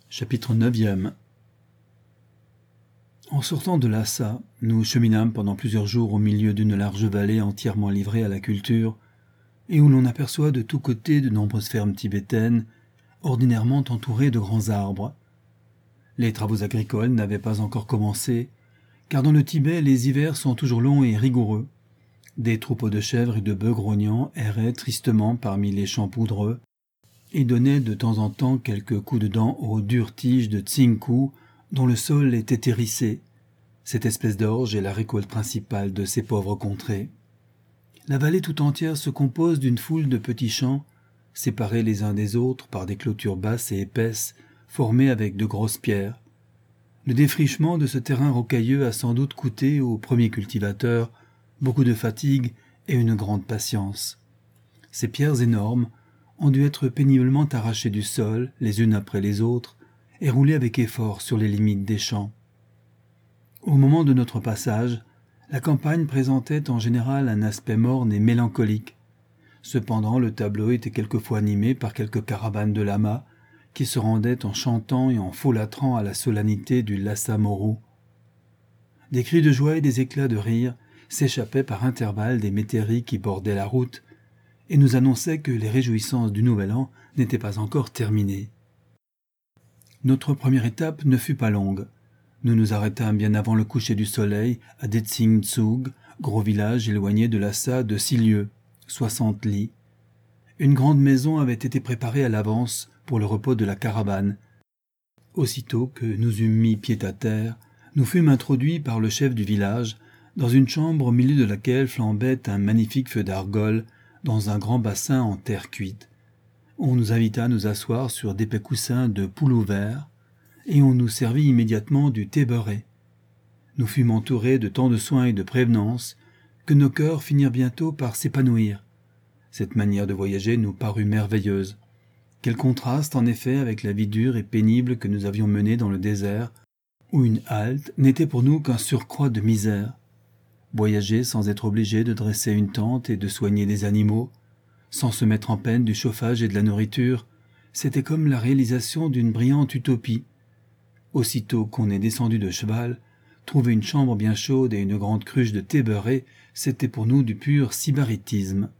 Chapitre 9. En sortant de Lhasa, nous cheminâmes pendant plusieurs jours au milieu d'une large vallée entièrement livrée à la culture, et où l'on aperçoit de tous côtés de nombreuses fermes tibétaines, ordinairement entourées de grands arbres. Les travaux agricoles n'avaient pas encore commencé, car dans le Tibet les hivers sont toujours longs et rigoureux. Des troupeaux de chèvres et de bœufs grognants erraient tristement parmi les champs poudreux, et donnaient de temps en temps quelques coups de dent aux dures tiges de tsingkou dont le sol était hérissé. Cette espèce d'orge est la récolte principale de ces pauvres contrées. La vallée tout entière se compose d'une foule de petits champs, séparés les uns des autres par des clôtures basses et épaisses, formées avec de grosses pierres. Le défrichement de ce terrain rocailleux a sans doute coûté aux premiers cultivateurs beaucoup de fatigue et une grande patience. Ces pierres énormes ont dû être péniblement arrachées du sol, les unes après les autres, et roulées avec effort sur les limites des champs. Au moment de notre passage, la campagne présentait en général un aspect morne et mélancolique. Cependant, le tableau était quelquefois animé par quelques caravanes de lamas qui se rendaient en chantant et en folâtrant à la solennité du Lhasa Moru. Des cris de joie et des éclats de rire s'échappaient par intervalles des métairies qui bordaient la route et nous annonçaient que les réjouissances du Nouvel An n'étaient pas encore terminées. Notre première étape ne fut pas longue. Nous nous arrêtâmes bien avant le coucher du soleil à Detsing-Tsug, gros village éloigné de Lhasa de 6 lieues, 60 lis. Une grande maison avait été préparée à l'avance pour le repos de la caravane. Aussitôt que nous eûmes mis pied à terre, nous fûmes introduits par le chef du village dans une chambre au milieu de laquelle flambait un magnifique feu d'argol dans un grand bassin en terre cuite. On nous invita à nous asseoir sur d'épais coussins de pouleau vert, et on nous servit immédiatement du thé beurré. Nous fûmes entourés de tant de soins et de prévenance que nos cœurs finirent bientôt par s'épanouir. Cette manière de voyager nous parut merveilleuse. Quel contraste en effet avec la vie dure et pénible que nous avions menée dans le désert, où une halte n'était pour nous qu'un surcroît de misère. Voyager sans être obligé de dresser une tente et de soigner des animaux, sans se mettre en peine du chauffage et de la nourriture, c'était comme la réalisation d'une brillante utopie. Aussitôt qu'on est descendu de cheval, trouver une chambre bien chaude et une grande cruche de thé beurré, c'était pour nous du pur sybaritisme.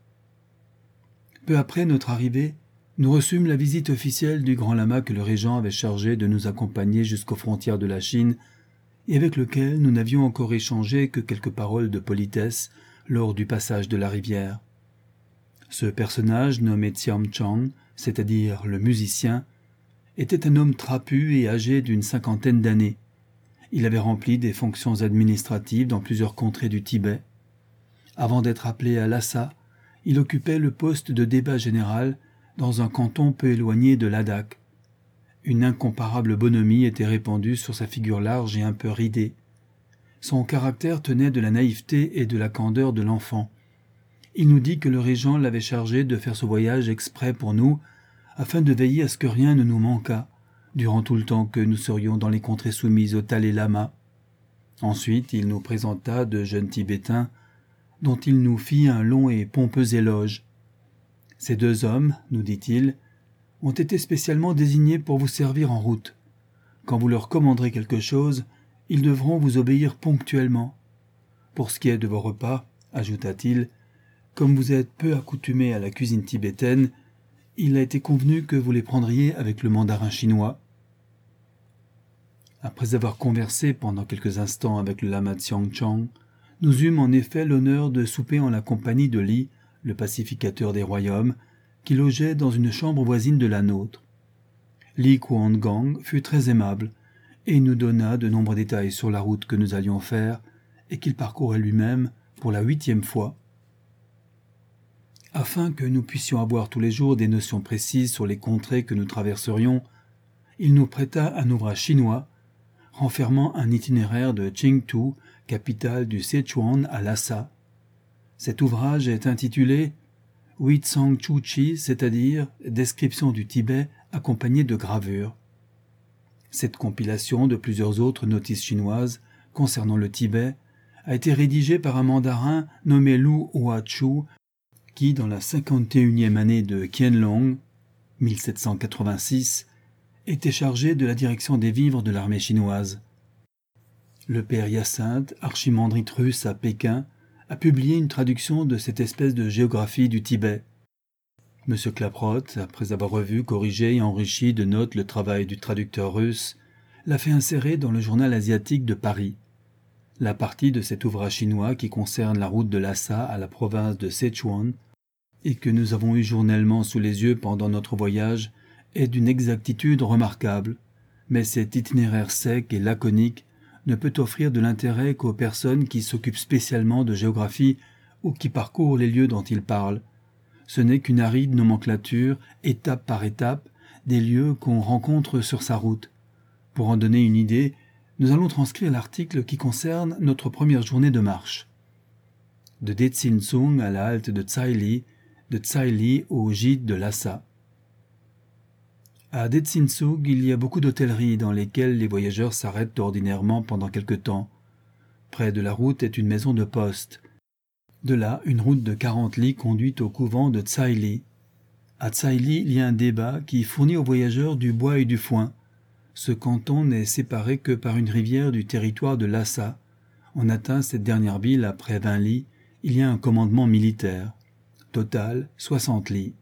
Peu après notre arrivée, nous reçûmes la visite officielle du grand lama que le régent avait chargé de nous accompagner jusqu'aux frontières de la Chine et avec lequel nous n'avions encore échangé que quelques paroles de politesse lors du passage de la rivière. Ce personnage nommé Tsiam Chang, c'est-à-dire le musicien, était un homme trapu et âgé d'une 50aine d'années. Il avait rempli des fonctions administratives dans plusieurs contrées du Tibet. Avant d'être appelé à Lhasa, il occupait le poste de débat général dans un canton peu éloigné de Ladakh. Une incomparable bonhomie était répandue sur sa figure large et un peu ridée. Son caractère tenait de la naïveté et de la candeur de l'enfant. Il nous dit que le régent l'avait chargé de faire ce voyage exprès pour nous, afin de veiller à ce que rien ne nous manquât, durant tout le temps que nous serions dans les contrées soumises au Dalai Lama. Ensuite, il nous présenta de jeunes Tibétains, dont il nous fit un long et pompeux éloge. Ces 2 hommes, nous dit-il, ont été spécialement désignés pour vous servir en route. Quand vous leur commanderez quelque chose, ils devront vous obéir ponctuellement. Pour ce qui est de vos repas, ajouta-t-il, comme vous êtes peu accoutumés à la cuisine tibétaine, il a été convenu que vous les prendriez avec le mandarin chinois. Après avoir conversé pendant quelques instants avec le lama Tsiang Chang, nous eûmes en effet l'honneur de souper en la compagnie de Li, le pacificateur des royaumes, qui logeait dans une chambre voisine de la nôtre. Li Kuan-gang fut très aimable et nous donna de nombreux détails sur la route que nous allions faire et qu'il parcourait lui-même pour la 8e fois. Afin que nous puissions avoir tous les jours des notions précises sur les contrées que nous traverserions, il nous prêta un ouvrage chinois renfermant un itinéraire de Qingtu, capitale du Sichuan, à Lhasa. Cet ouvrage est intitulé Huitsang Chuchi, c'est-à-dire description du Tibet accompagnée de gravures. Cette compilation de plusieurs autres notices chinoises concernant le Tibet a été rédigée par un mandarin nommé Lu Huachu qui, dans la 51e année de Qianlong, 1786, était chargé de la direction des vivres de l'armée chinoise. Le père Hyacinthe, archimandrite russe à Pékin, a publié une traduction de cette espèce de géographie du Tibet. M. Klaproth, après avoir revu, corrigé et enrichi de notes le travail du traducteur russe, l'a fait insérer dans le journal asiatique de Paris. La partie de cet ouvrage chinois qui concerne la route de Lhasa à la province de Sichuan et que nous avons eu journellement sous les yeux pendant notre voyage est d'une exactitude remarquable, mais cet itinéraire sec et laconique ne peut offrir de l'intérêt qu'aux personnes qui s'occupent spécialement de géographie ou qui parcourent les lieux dont il parle. Ce n'est qu'une aride nomenclature, étape par étape, des lieux qu'on rencontre sur sa route. Pour en donner une idée, nous allons transcrire l'article qui concerne notre première journée de marche. De Detsinsung à la halte de Tsaili au gîte de Lhasa. À Detsinsung, il y a beaucoup d'hôtelleries dans lesquelles les voyageurs s'arrêtent ordinairement pendant quelque temps. Près de la route est une maison de poste. De là, une route de 40 lis conduit au couvent de Tsaili. À Tsaili, il y a un débat qui fournit aux voyageurs du bois et du foin. Ce canton n'est séparé que par une rivière du territoire de Lhasa. On atteint cette dernière ville après 20 lis. Il y a un commandement militaire. Total, 60 lis.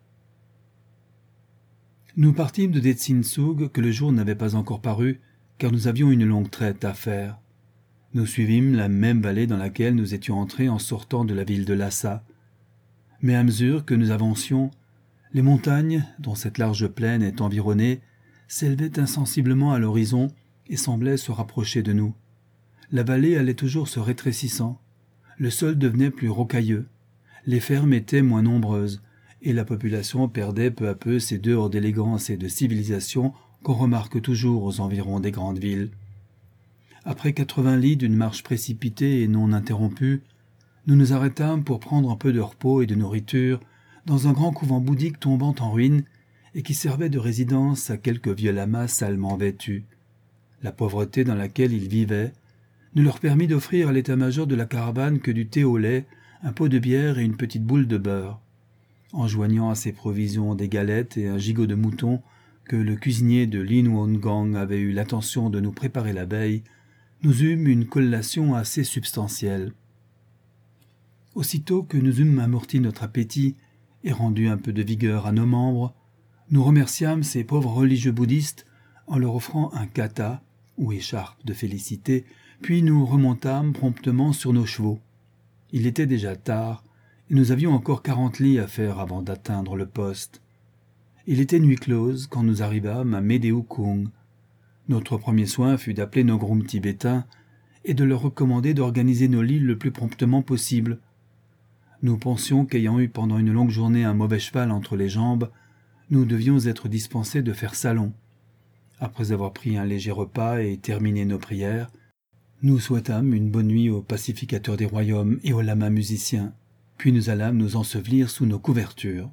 Nous partîmes de Detsinsung que le jour n'avait pas encore paru, car nous avions une longue traite à faire. Nous suivîmes la même vallée dans laquelle nous étions entrés en sortant de la ville de Lhasa. Mais à mesure que nous avancions, les montagnes, dont cette large plaine est environnée, s'élevaient insensiblement à l'horizon et semblaient se rapprocher de nous. La vallée allait toujours se rétrécissant. Le sol devenait plus rocailleux. Les fermes étaient moins nombreuses, et la population perdait peu à peu ces dehors d'élégance et de civilisation qu'on remarque toujours aux environs des grandes villes. Après 80 lis d'une marche précipitée et non interrompue, nous nous arrêtâmes pour prendre un peu de repos et de nourriture dans un grand couvent bouddhique tombant en ruine et qui servait de résidence à quelques vieux lamas salement vêtus. La pauvreté dans laquelle ils vivaient ne leur permit d'offrir à l'état-major de la caravane que du thé au lait, un pot de bière et une petite boule de beurre. En joignant à ces provisions des galettes et un gigot de mouton que le cuisinier de Lin Wongang avait eu l'attention de nous préparer la veille, nous eûmes une collation assez substantielle. Aussitôt que nous eûmes amorti notre appétit et rendu un peu de vigueur à nos membres, nous remerciâmes ces pauvres religieux bouddhistes en leur offrant un kata, ou écharpe de félicité, puis nous remontâmes promptement sur nos chevaux. Il était déjà tard, et nous avions encore 40 lis à faire avant d'atteindre le poste. Il était nuit close quand nous arrivâmes à Medeukung. Notre premier soin fut d'appeler nos grooms tibétains et de leur recommander d'organiser nos lits le plus promptement possible. Nous pensions qu'ayant eu pendant une longue journée un mauvais cheval entre les jambes, nous devions être dispensés de faire salon. Après avoir pris un léger repas et terminé nos prières, nous souhaitâmes une bonne nuit au pacificateur des royaumes et au lama musicien, puis nous allâmes nous ensevelir sous nos couvertures.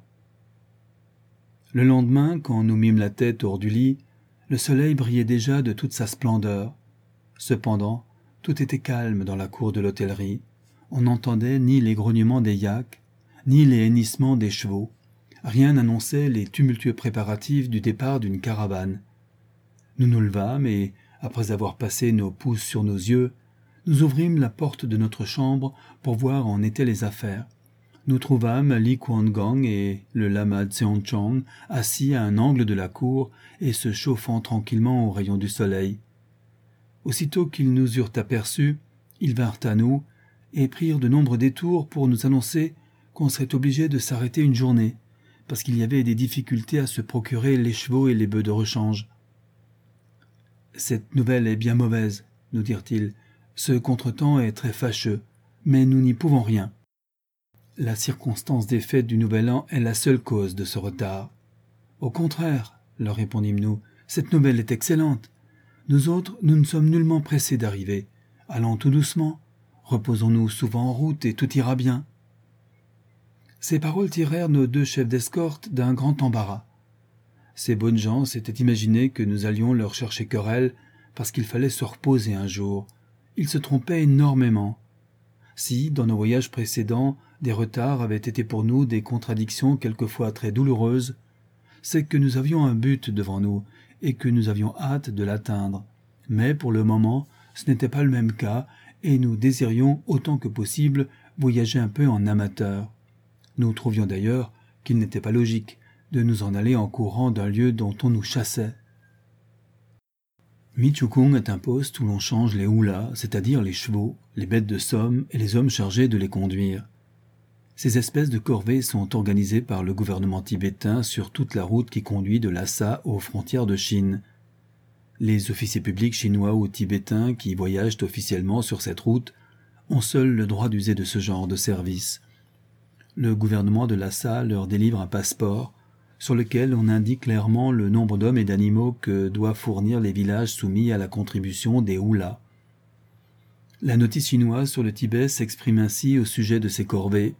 Le lendemain, quand nous mîmes la tête hors du lit, le soleil brillait déjà de toute sa splendeur. Cependant, tout était calme dans la cour de l'hôtellerie. On n'entendait ni les grognements des yaks, ni les hennissements des chevaux. Rien n'annonçait les tumultueux préparatifs du départ d'une caravane. Nous nous levâmes et, après avoir passé nos pouces sur nos yeux, nous ouvrîmes la porte de notre chambre pour voir en étaient les affaires. Nous trouvâmes Li Kuan-gang et le lama Tseonchong assis à un angle de la cour et se chauffant tranquillement aux rayons du soleil. Aussitôt qu'ils nous eurent aperçus, ils vinrent à nous et prirent de nombreux détours pour nous annoncer qu'on serait obligé de s'arrêter une journée, parce qu'il y avait des difficultés à se procurer les chevaux et les bœufs de rechange. « Cette nouvelle est bien mauvaise, » nous dirent-ils. « Ce contretemps est très fâcheux, mais nous n'y pouvons rien. La circonstance des fêtes du Nouvel An est la seule cause de ce retard. »« Au contraire, » leur répondîmes-nous, « cette nouvelle est excellente. Nous autres, nous ne sommes nullement pressés d'arriver. Allons tout doucement, reposons-nous souvent en route et tout ira bien. » Ces paroles tirèrent nos deux chefs d'escorte d'un grand embarras. Ces bonnes gens s'étaient imaginé que nous allions leur chercher querelle parce qu'il fallait se reposer un jour. Ils se trompaient énormément. Si, dans nos voyages précédents, des retards avaient été pour nous des contradictions quelquefois très douloureuses, c'est que nous avions un but devant nous et que nous avions hâte de l'atteindre. Mais pour le moment, ce n'était pas le même cas et nous désirions autant que possible voyager un peu en amateur. Nous trouvions d'ailleurs qu'il n'était pas logique de nous en aller en courant d'un lieu dont on nous chassait. Michoukung est un poste où l'on change les houlas, c'est-à-dire les chevaux, les bêtes de somme et les hommes chargés de les conduire. Ces espèces de corvées sont organisées par le gouvernement tibétain sur toute la route qui conduit de Lhasa aux frontières de Chine. Les officiers publics chinois ou tibétains qui voyagent officiellement sur cette route ont seuls le droit d'user de ce genre de service. Le gouvernement de Lhasa leur délivre un passeport sur lequel on indique clairement le nombre d'hommes et d'animaux que doivent fournir les villages soumis à la contribution des houlas. La notice chinoise sur le Tibet s'exprime ainsi au sujet de ces corvées.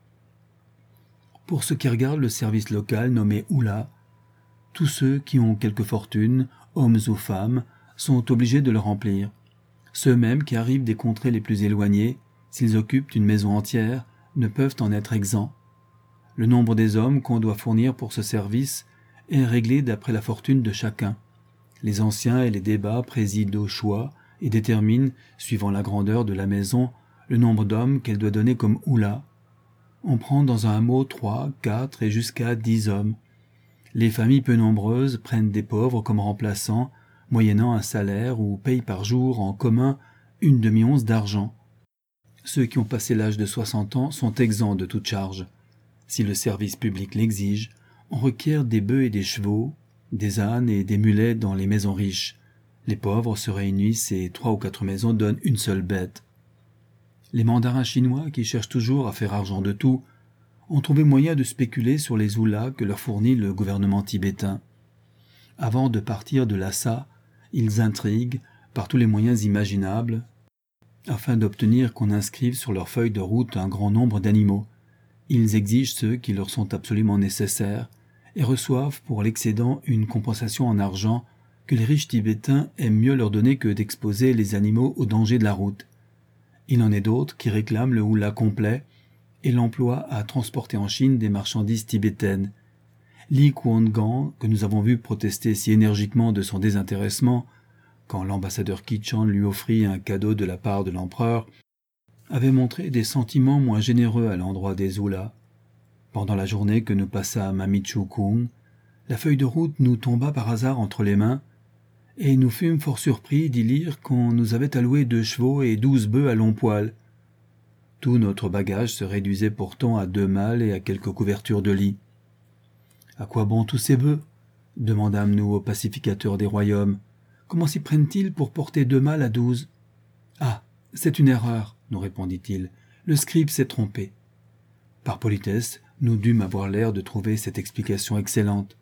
Pour ce qui regarde le service local nommé houlas, tous ceux qui ont quelque fortune, hommes ou femmes, sont obligés de le remplir. Ceux mêmes qui arrivent des contrées les plus éloignées, s'ils occupent une maison entière, ne peuvent en être exempts. Le nombre des hommes qu'on doit fournir pour ce service est réglé d'après la fortune de chacun. Les anciens et les débats président au choix et déterminent, suivant la grandeur de la maison, le nombre d'hommes qu'elle doit donner comme houlas. On prend dans un hameau 3, 4 et jusqu'à 10 hommes. Les familles peu nombreuses prennent des pauvres comme remplaçants, moyennant un salaire ou payent par jour en commun une demi-once d'argent. Ceux qui ont passé l'âge de 60 ans sont exempts de toute charge. Si le service public l'exige, on requiert des bœufs et des chevaux, des ânes et des mulets dans les maisons riches. Les pauvres se réunissent et 3 ou 4 maisons donnent une seule bête. Les mandarins chinois, qui cherchent toujours à faire argent de tout, ont trouvé moyen de spéculer sur les houlas que leur fournit le gouvernement tibétain. Avant de partir de Lhasa, ils intriguent, par tous les moyens imaginables, afin d'obtenir qu'on inscrive sur leur feuille de route un grand nombre d'animaux. Ils exigent ceux qui leur sont absolument nécessaires et reçoivent pour l'excédent une compensation en argent que les riches tibétains aiment mieux leur donner que d'exposer les animaux aux dangers de la route. Il en est d'autres qui réclament le houlas complet et l'emploient à transporter en Chine des marchandises tibétaines. Li Kuan-gang, que nous avons vu protester si énergiquement de son désintéressement quand l'ambassadeur Qi-Chan lui offrit un cadeau de la part de l'empereur, avait montré des sentiments moins généreux à l'endroit des houlas. Pendant la journée que nous passâmes à Michoukung, la feuille de route nous tomba par hasard entre les mains, et nous fûmes fort surpris d'y lire qu'on nous avait alloué 2 chevaux et 12 bœufs à long poil. Tout notre bagage se réduisait pourtant à 2 malles et à quelques couvertures de lit. « À quoi bon tous ces bœufs » demandâmes-nous au pacificateur des royaumes. « Comment s'y prennent-ils pour porter 2 malles à 12 ?»« Ah, c'est une erreur, » nous répondit-il. « Le scribe s'est trompé. » Par politesse, nous dûmes avoir l'air de trouver cette explication excellente.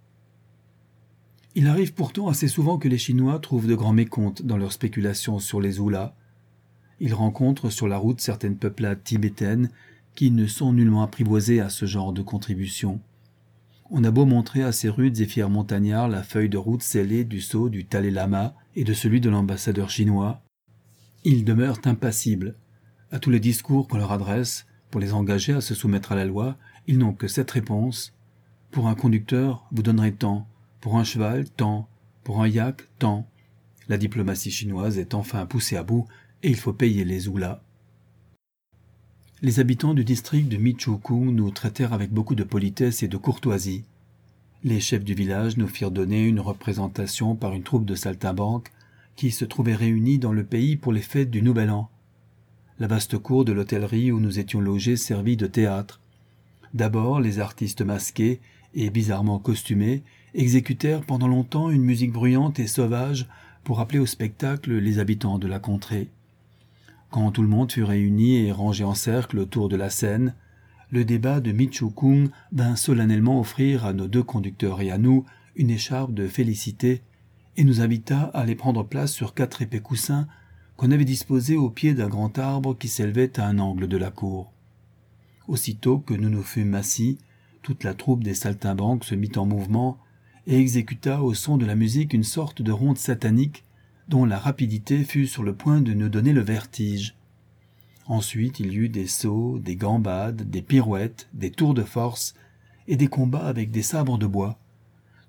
Il arrive pourtant assez souvent que les Chinois trouvent de grands mécomptes dans leurs spéculations sur les houlas. Ils rencontrent sur la route certaines peuplades tibétaines qui ne sont nullement apprivoisées à ce genre de contribution. On a beau montrer à ces rudes et fiers montagnards la feuille de route scellée du sceau du Dalai Lama et de celui de l'ambassadeur chinois, ils demeurent impassibles. À tous les discours qu'on leur adresse, pour les engager à se soumettre à la loi, ils n'ont que cette réponse. Pour un conducteur, vous donnerez tant. Pour un cheval, tant. Pour un yak, tant. La diplomatie chinoise est enfin poussée à bout et il faut payer les houlas. Les habitants du district de Michoukung nous traitèrent avec beaucoup de politesse et de courtoisie. Les chefs du village nous firent donner une représentation par une troupe de saltimbanques qui se trouvaient réunis dans le pays pour les fêtes du Nouvel An. La vaste cour de l'hôtellerie où nous étions logés servit de théâtre. D'abord, les artistes masqués et bizarrement costumés exécutèrent pendant longtemps une musique bruyante et sauvage pour appeler au spectacle les habitants de la contrée. Quand tout le monde fut réuni et rangé en cercle autour de la scène, le débat de Michoukung vint solennellement offrir à nos 2 conducteurs et à nous une écharpe de félicité et nous invita à aller prendre place sur 4 épais coussins qu'on avait disposés au pied d'un grand arbre qui s'élevait à un angle de la cour. Aussitôt que nous nous fûmes assis, toute la troupe des saltimbanques se mit en mouvement et exécuta au son de la musique une sorte de ronde satanique dont la rapidité fut sur le point de nous donner le vertige. Ensuite il y eut des sauts, des gambades, des pirouettes, des tours de force et des combats avec des sabres de bois.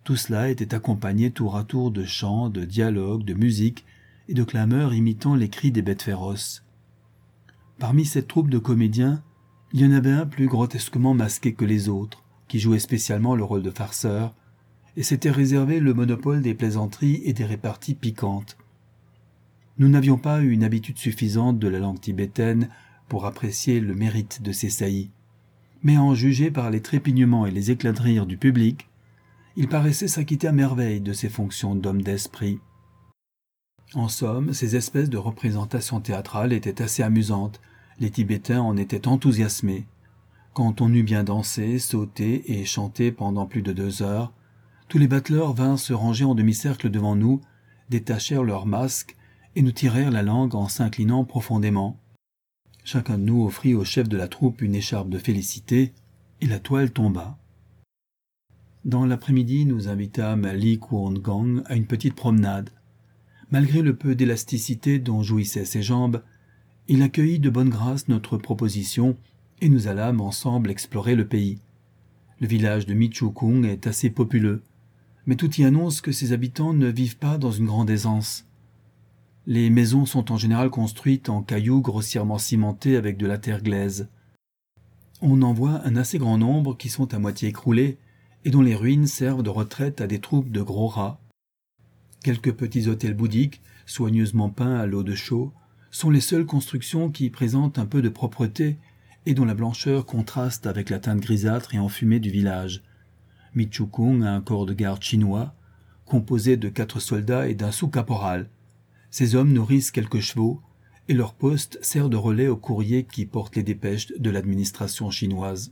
Tout cela était accompagné tour à tour de chants, de dialogues, de musique et de clameurs imitant les cris des bêtes féroces. Parmi cette troupe de comédiens, il y en avait un plus grotesquement masqué que les autres, qui jouait spécialement le rôle de farceur, et s'était réservé le monopole des plaisanteries et des réparties piquantes. Nous n'avions pas eu une habitude suffisante de la langue tibétaine pour apprécier le mérite de ces saillies, mais à en juger par les trépignements et les éclats de rire du public, il paraissait s'acquitter à merveille de ses fonctions d'homme d'esprit. En somme, ces espèces de représentations théâtrales étaient assez amusantes, les Tibétains en étaient enthousiasmés. Quand on eut bien dansé, sauté et chanté pendant plus de 2 heures, tous les battleurs vinrent se ranger en demi-cercle devant nous, détachèrent leurs masques et nous tirèrent la langue en s'inclinant profondément. Chacun de nous offrit au chef de la troupe une écharpe de félicité, et la toile tomba. Dans l'après-midi, nous invitâmes Li Kuan-gang à une petite promenade. Malgré le peu d'élasticité dont jouissaient ses jambes, il accueillit de bonne grâce notre proposition et nous allâmes ensemble explorer le pays. Le village de Michukung est assez populeux, mais tout y annonce que ses habitants ne vivent pas dans une grande aisance. Les maisons sont en général construites en cailloux grossièrement cimentés avec de la terre glaise. On en voit un assez grand nombre qui sont à moitié écroulés et dont les ruines servent de retraite à des troupes de gros rats. Quelques petits hôtels bouddhiques, soigneusement peints à l'eau de chaux, sont les seules constructions qui présentent un peu de propreté et dont la blancheur contraste avec la teinte grisâtre et enfumée du village. Michukung a un corps de garde chinois, composé de 4 soldats et d'un sous-caporal. Ces hommes nourrissent quelques chevaux, et leur poste sert de relais aux courriers qui portent les dépêches de l'administration chinoise.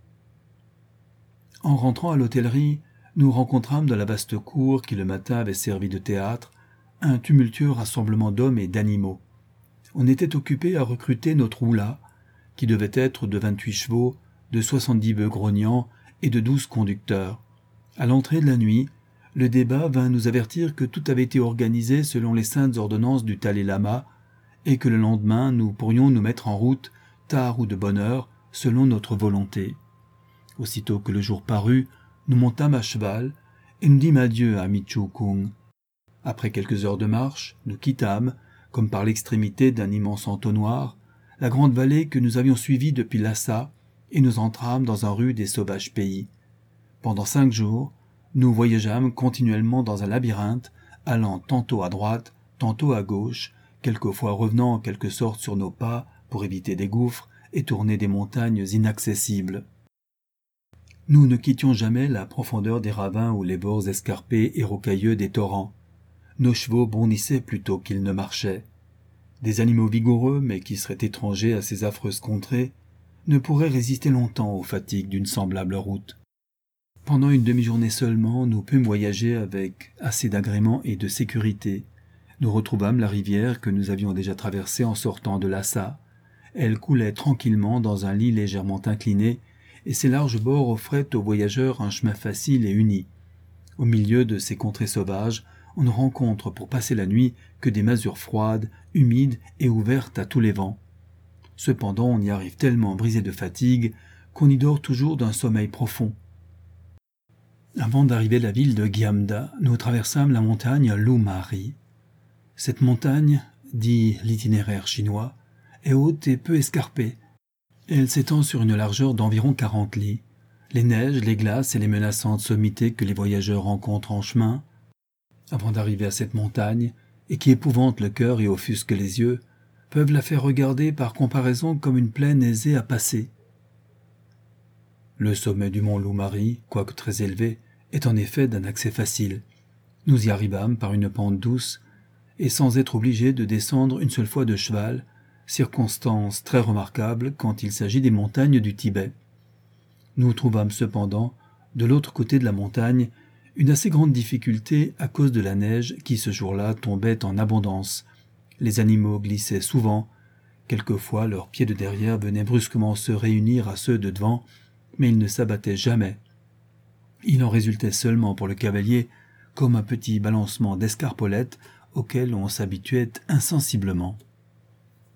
En rentrant à l'hôtellerie, nous rencontrâmes dans la vaste cour qui le matin avait servi de théâtre un tumultueux rassemblement d'hommes et d'animaux. On était occupé à recruter notre oula, qui devait être de 28 chevaux, de 70 bœufs grognants et de 12 conducteurs. À l'entrée de la nuit, le débat vint nous avertir que tout avait été organisé selon les saintes ordonnances du Dalai Lama et que le lendemain nous pourrions nous mettre en route, tard ou de bonne heure, selon notre volonté. Aussitôt que le jour parut, nous montâmes à cheval et nous dîmes adieu à Michukung. Après quelques heures de marche, nous quittâmes, comme par l'extrémité d'un immense entonnoir, la grande vallée que nous avions suivie depuis Lhasa et nous entrâmes dans un rude et sauvage pays. Pendant 5 jours, nous voyageâmes continuellement dans un labyrinthe, allant tantôt à droite, tantôt à gauche, quelquefois revenant en quelque sorte sur nos pas pour éviter des gouffres et tourner des montagnes inaccessibles. Nous ne quittions jamais la profondeur des ravins ou les bords escarpés et rocailleux des torrents. Nos chevaux bondissaient plutôt qu'ils ne marchaient. Des animaux vigoureux, mais qui seraient étrangers à ces affreuses contrées, ne pourraient résister longtemps aux fatigues d'une semblable route. Pendant une demi-journée seulement, nous pûmes voyager avec assez d'agrément et de sécurité. Nous retrouvâmes la rivière que nous avions déjà traversée en sortant de Lhasa. Elle coulait tranquillement dans un lit légèrement incliné, et ses larges bords offraient aux voyageurs un chemin facile et uni. Au milieu de ces contrées sauvages, on ne rencontre pour passer la nuit que des masures froides, humides et ouvertes à tous les vents. Cependant, on y arrive tellement brisé de fatigue qu'on y dort toujours d'un sommeil profond. Avant d'arriver à la ville de Gyamda, nous traversâmes la montagne Lumari. Cette montagne, dit l'itinéraire chinois, est haute et peu escarpée. Elle s'étend sur une largeur d'environ 40 lis. Les neiges, les glaces et les menaçantes sommités que les voyageurs rencontrent en chemin, avant d'arriver à cette montagne, et qui épouvantent le cœur et offusquent les yeux, peuvent la faire regarder par comparaison comme une plaine aisée à passer. Le sommet du mont Lumari, quoique très élevé, est en effet d'un accès facile. Nous y arrivâmes par une pente douce, et sans être obligés de descendre une seule fois de cheval, circonstance très remarquable quand il s'agit des montagnes du Tibet. Nous trouvâmes cependant, de l'autre côté de la montagne, une assez grande difficulté à cause de la neige qui ce jour-là tombait en abondance. Les animaux glissaient souvent, quelquefois leurs pieds de derrière venaient brusquement se réunir à ceux de devant, mais ils ne s'abattaient jamais. Il en résultait seulement pour le cavalier comme un petit balancement d'escarpolette auquel on s'habituait insensiblement.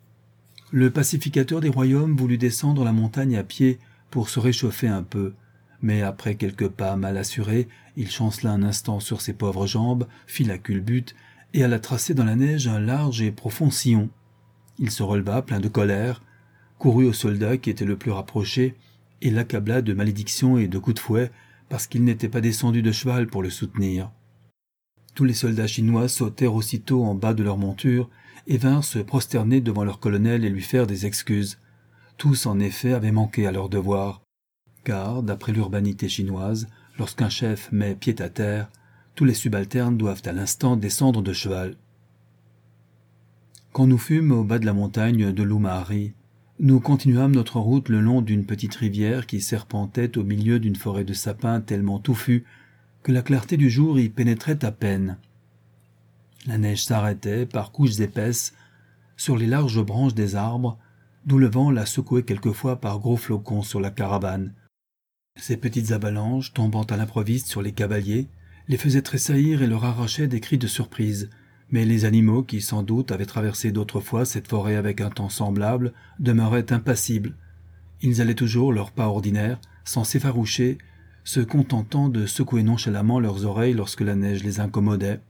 Le pacificateur des royaumes voulut descendre la montagne à pied pour se réchauffer un peu, mais après quelques pas mal assurés, il chancela un instant sur ses pauvres jambes, fit la culbute, et alla tracer dans la neige un large et profond sillon. Il se releva, plein de colère, courut au soldat qui était le plus rapproché, et l'accabla de malédictions et de coups de fouet, parce qu'il n'était pas descendu de cheval pour le soutenir. Tous les soldats chinois sautèrent aussitôt en bas de leur monture, et vinrent se prosterner devant leur colonel et lui faire des excuses. Tous, en effet, avaient manqué à leur devoir, car, d'après l'urbanité chinoise, lorsqu'un chef met pied à terre, tous les subalternes doivent à l'instant descendre de cheval. Quand nous fûmes au bas de la montagne de l'Umari, nous continuâmes notre route le long d'une petite rivière qui serpentait au milieu d'une forêt de sapins tellement touffus que la clarté du jour y pénétrait à peine. La neige s'arrêtait, par couches épaisses, sur les larges branches des arbres, d'où le vent la secouait quelquefois par gros flocons sur la caravane. Ces petites avalanches, tombant à l'improviste sur les cavaliers, les faisaient tressaillir et leur arrachaient des cris de surprise. Mais les animaux, qui sans doute avaient traversé d'autres fois cette forêt avec un temps semblable, demeuraient impassibles. Ils allaient toujours leur pas ordinaire, sans s'effaroucher, se contentant de secouer nonchalamment leurs oreilles lorsque la neige les incommodait.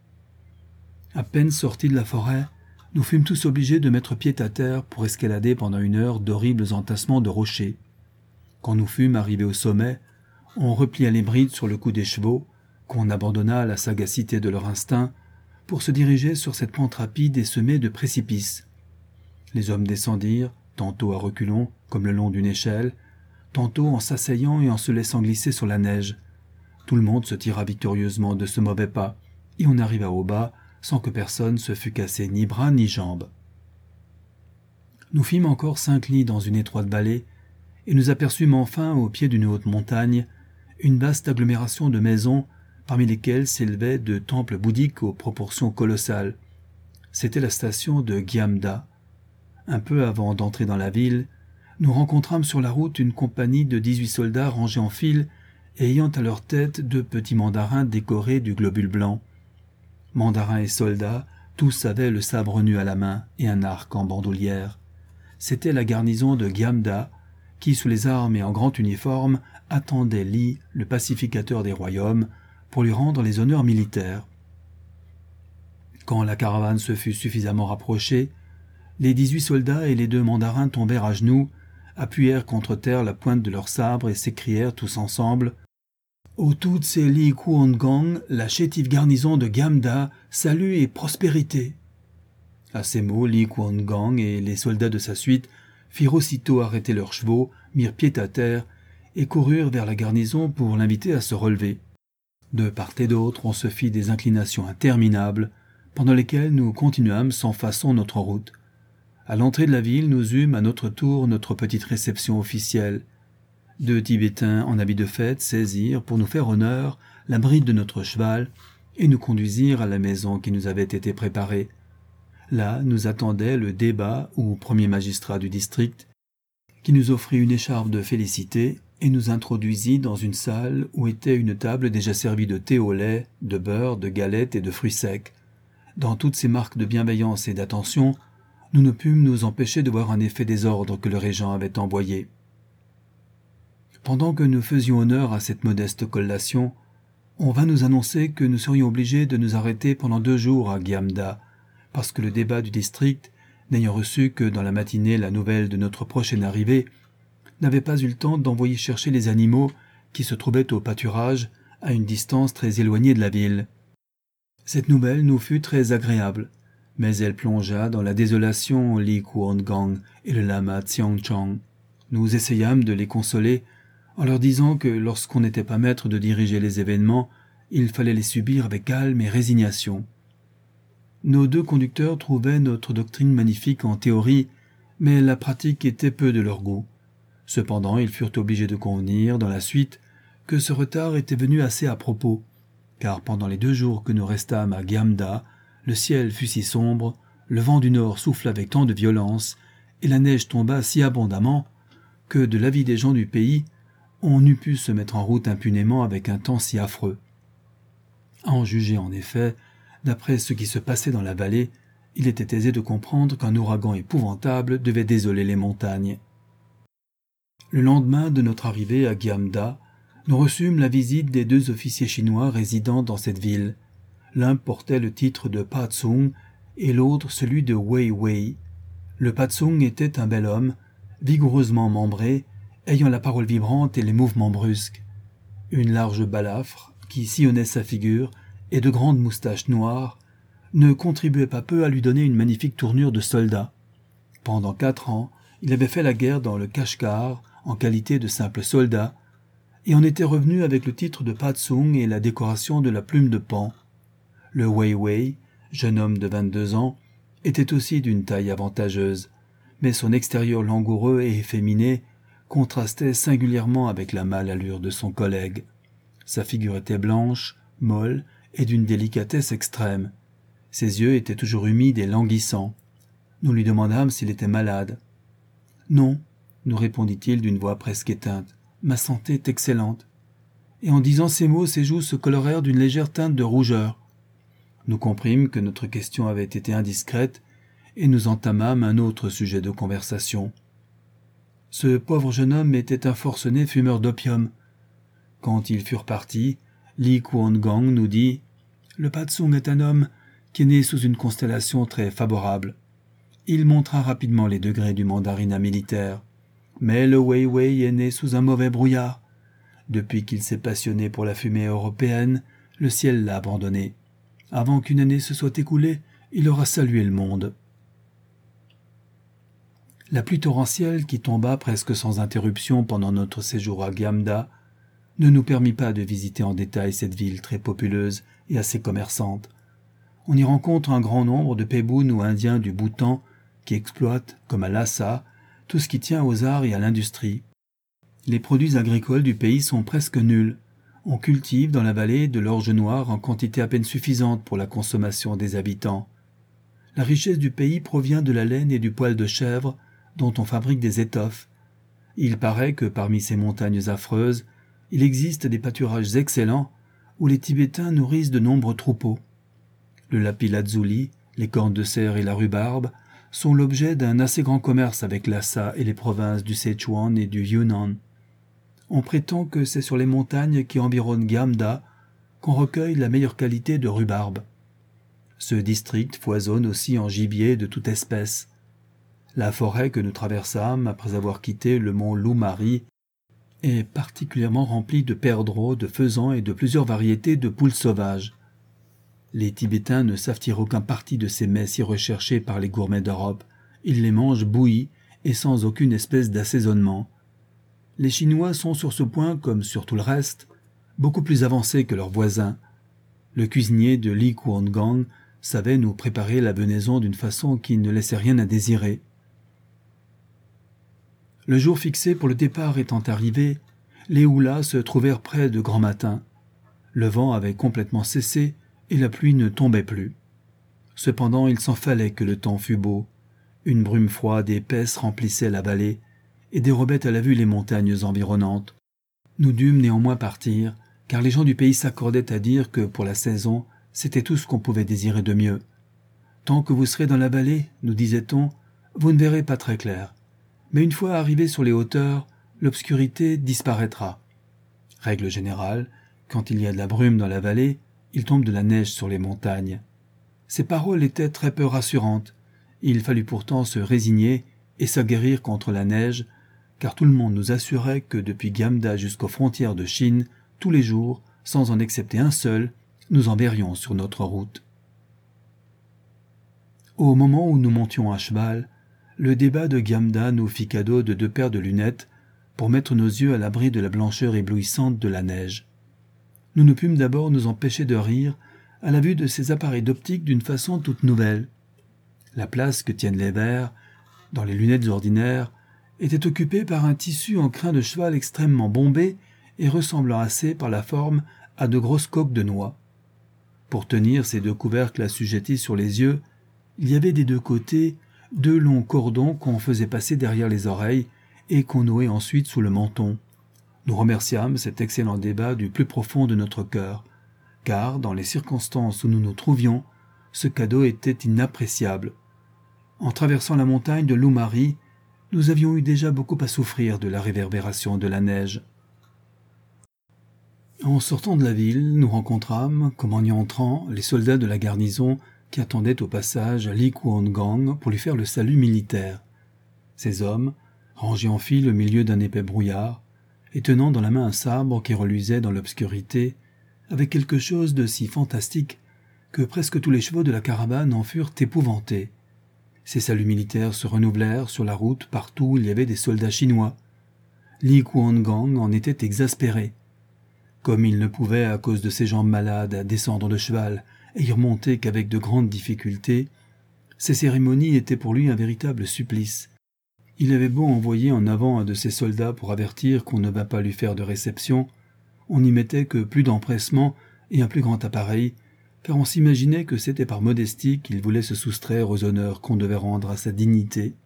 À peine sortis de la forêt, nous fûmes tous obligés de mettre pied à terre pour escalader pendant 1 heure d'horribles entassements de rochers. Quand nous fûmes arrivés au sommet, on replia les brides sur le cou des chevaux, qu'on abandonna à la sagacité de leur instinct, pour se diriger sur cette pente rapide et semée de précipices. Les hommes descendirent, tantôt à reculons, comme le long d'une échelle, tantôt en s'asseyant et en se laissant glisser sur la neige. Tout le monde se tira victorieusement de ce mauvais pas, et on arriva au bas, sans que personne se fût cassé ni bras ni jambes. Nous fîmes encore 5 lits dans une étroite vallée, et nous aperçûmes enfin, au pied d'une haute montagne, une vaste agglomération de maisons, parmi lesquelles s'élevaient de temples bouddhiques aux proportions colossales. C'était la station de Gyamda. Un peu avant d'entrer dans la ville, nous rencontrâmes sur la route une compagnie de 18 soldats rangés en file et ayant à leur tête 2 petits mandarins décorés du globule blanc. Mandarins et soldats, tous avaient le sabre nu à la main et un arc en bandoulière. C'était la garnison de Gyamda, qui, sous les armes et en grand uniforme, attendait Li, le pacificateur des royaumes, pour lui rendre les honneurs militaires. Quand la caravane se fut suffisamment rapprochée, les 18 soldats et les 2 mandarins tombèrent à genoux, appuyèrent contre terre la pointe de leurs sabres et s'écrièrent tous ensemble « Ô Tutse Li Kuonggang, la chétive garnison de Gyamda, salut et prospérité !» À ces mots, Li Kuonggang et les soldats de sa suite firent aussitôt arrêter leurs chevaux, mirent pied à terre et coururent vers la garnison pour l'inviter à se relever. De part et d'autre, on se fit des inclinations interminables, pendant lesquelles nous continuâmes sans façon notre route. À l'entrée de la ville, nous eûmes à notre tour notre petite réception officielle. 2 Tibétains en habit de fête saisirent, pour nous faire honneur, la bride de notre cheval et nous conduisirent à la maison qui nous avait été préparée. Là nous attendait le débat ou premier magistrat du district, qui nous offrit une écharpe de félicité et nous introduisit dans une salle où était une table déjà servie de thé au lait, de beurre, de galettes et de fruits secs. Dans toutes ces marques de bienveillance et d'attention, nous ne pûmes nous empêcher de voir en effet des ordres que le régent avait envoyés. Pendant que nous faisions honneur à cette modeste collation, on vint nous annoncer que nous serions obligés de nous arrêter pendant 2 jours à Gyamda, parce que le débat du district, n'ayant reçu que dans la matinée la nouvelle de notre prochaine arrivée, n'avait pas eu le temps d'envoyer chercher les animaux qui se trouvaient au pâturage à une distance très éloignée de la ville. Cette nouvelle nous fut très agréable, mais elle plongea dans la désolation Li Kuonggang et le lama Xiangchang. Nous essayâmes de les consoler en leur disant que lorsqu'on n'était pas maître de diriger les événements, il fallait les subir avec calme et résignation. Nos 2 conducteurs trouvaient notre doctrine magnifique en théorie, mais la pratique était peu de leur goût. Cependant, ils furent obligés de convenir, dans la suite, que ce retard était venu assez à propos, car pendant les 2 jours que nous restâmes à Gyamda, le ciel fut si sombre, le vent du nord souffla avec tant de violence, et la neige tomba si abondamment, que, de l'avis des gens du pays, on n'eût pu se mettre en route impunément avec un temps si affreux. À en juger en effet, d'après ce qui se passait dans la vallée, il était aisé de comprendre qu'un ouragan épouvantable devait désoler les montagnes. Le lendemain de notre arrivée à Gyamda, Nous reçûmes la visite des 2 officiers chinois résidant dans cette ville. L'un portait le titre de Patsung et l'autre celui de Wei Wei. Le Patsung était un bel homme, vigoureusement membré, ayant la parole vibrante et les mouvements brusques. Une large balafre, qui sillonnait sa figure, et de grandes moustaches noires, ne contribuaient pas peu à lui donner une magnifique tournure de soldat. Pendant 4 ans, il avait fait la guerre dans le Kashgar en qualité de simple soldat, et en était revenu avec le titre de Patsung et la décoration de la plume de Pan. Le Wei Wei, jeune homme de 22 ans, était aussi d'une taille avantageuse, mais son extérieur langoureux et efféminé contrastait singulièrement avec la mâle allure de son collègue. Sa figure était blanche, molle et d'une délicatesse extrême. Ses yeux étaient toujours humides et languissants. Nous lui demandâmes s'il était malade. « Non, » nous répondit-il d'une voix presque éteinte, « ma santé est excellente. » Et en disant ces mots, ses joues se colorèrent d'une légère teinte de rougeur. Nous comprîmes que notre question avait été indiscrète et nous entamâmes un autre sujet de conversation. Ce pauvre jeune homme était un forcené fumeur d'opium. Quand ils furent partis, Li Kuan-gang nous dit « Le Patsung est un homme qui est né sous une constellation très favorable. Il montra rapidement les degrés du mandarinat militaire. Mais le Wei Wei est né sous un mauvais brouillard. Depuis qu'il s'est passionné pour la fumée européenne, le ciel l'a abandonné. Avant qu'une année se soit écoulée, il aura salué le monde. » La pluie torrentielle qui tomba presque sans interruption pendant notre séjour à Gyamda ne nous permit pas de visiter en détail cette ville très populeuse et assez commerçante. On y rencontre un grand nombre de Pébounes ou Indiens du Bhoutan qui exploitent, comme à Lhasa, tout ce qui tient aux arts et à l'industrie. Les produits agricoles du pays sont presque nuls. On cultive dans la vallée de l'orge noire en quantité à peine suffisante pour la consommation des habitants. La richesse du pays provient de la laine et du poil de chèvre dont on fabrique des étoffes. Il paraît que parmi ces montagnes affreuses, il existe des pâturages excellents où les Tibétains nourrissent de nombreux troupeaux. Le lapis-lazuli, les cornes de cerf et la rhubarbe sont l'objet d'un assez grand commerce avec Lhasa et les provinces du Sichuan et du Yunnan. On prétend que c'est sur les montagnes qui environnent Gyamda qu'on recueille la meilleure qualité de rhubarbe. Ce district foisonne aussi en gibier de toute espèce. La forêt que nous traversâmes après avoir quitté le mont Loumari est particulièrement remplie de perdreaux, de faisans et de plusieurs variétés de poules sauvages. Les Tibétains ne savent tirer aucun parti de ces mets si recherchés par les gourmets d'Europe. Ils les mangent bouillis et sans aucune espèce d'assaisonnement. Les Chinois sont sur ce point, comme sur tout le reste, beaucoup plus avancés que leurs voisins. Le cuisinier de Li Kuan-gang savait nous préparer la venaison d'une façon qui ne laissait rien à désirer. Le jour fixé pour le départ étant arrivé, les houlas se trouvèrent près de grand matin. Le vent avait complètement cessé et la pluie ne tombait plus. Cependant, il s'en fallait que le temps fût beau. Une brume froide et épaisse remplissait la vallée et dérobait à la vue les montagnes environnantes. Nous dûmes néanmoins partir, car les gens du pays s'accordaient à dire que, pour la saison, c'était tout ce qu'on pouvait désirer de mieux. Tant que vous serez dans la vallée, nous disait-on, vous ne verrez pas très clair. Mais une fois arrivés sur les hauteurs, l'obscurité disparaîtra. Règle générale, quand il y a de la brume dans la vallée, il tombe de la neige sur les montagnes. Ces paroles étaient très peu rassurantes. Il fallut pourtant se résigner et s'aguerrir contre la neige, car tout le monde nous assurait que depuis Gyamda jusqu'aux frontières de Chine, tous les jours, sans en excepter un seul, nous en verrions sur notre route. Au moment où nous montions à cheval, le débat de Gyamda nous fit cadeau de 2 paires de lunettes pour mettre nos yeux à l'abri de la blancheur éblouissante de la neige. Nous ne pûmes d'abord nous empêcher de rire à la vue de ces appareils d'optique d'une façon toute nouvelle. La place que tiennent les verres, dans les lunettes ordinaires, était occupée par un tissu en crin de cheval extrêmement bombé et ressemblant assez par la forme à de grosses coques de noix. Pour tenir ces 2 couvercles assujettis sur les yeux, il y avait des 2 côtés 2 longs cordons qu'on faisait passer derrière les oreilles et qu'on nouait ensuite sous le menton. Nous remerciâmes cet excellent débat du plus profond de notre cœur, car, dans les circonstances où nous nous trouvions, ce cadeau était inappréciable. En traversant la montagne de Loumari, nous avions eu déjà beaucoup à souffrir de la réverbération de la neige. En sortant de la ville, nous rencontrâmes, comme en y entrant, les soldats de la garnison qui attendaient au passage Li Kuan-gang pour lui faire le salut militaire. Ces hommes, rangés en file au milieu d'un épais brouillard, et tenant dans la main un sabre qui reluisait dans l'obscurité, avaient quelque chose de si fantastique que presque tous les chevaux de la caravane en furent épouvantés. Ces saluts militaires se renouvelèrent sur la route partout où il y avait des soldats chinois. Li Kuan-gang en était exaspéré. Comme il ne pouvait, à cause de ses jambes malades, descendre de cheval et y remonter qu'avec de grandes difficultés, ces cérémonies étaient pour lui un véritable supplice. Il avait beau envoyer en avant un de ses soldats pour avertir qu'on ne va pas lui faire de réception, on n'y mettait que plus d'empressement et un plus grand appareil, car on s'imaginait que c'était par modestie qu'il voulait se soustraire aux honneurs qu'on devait rendre à sa dignité.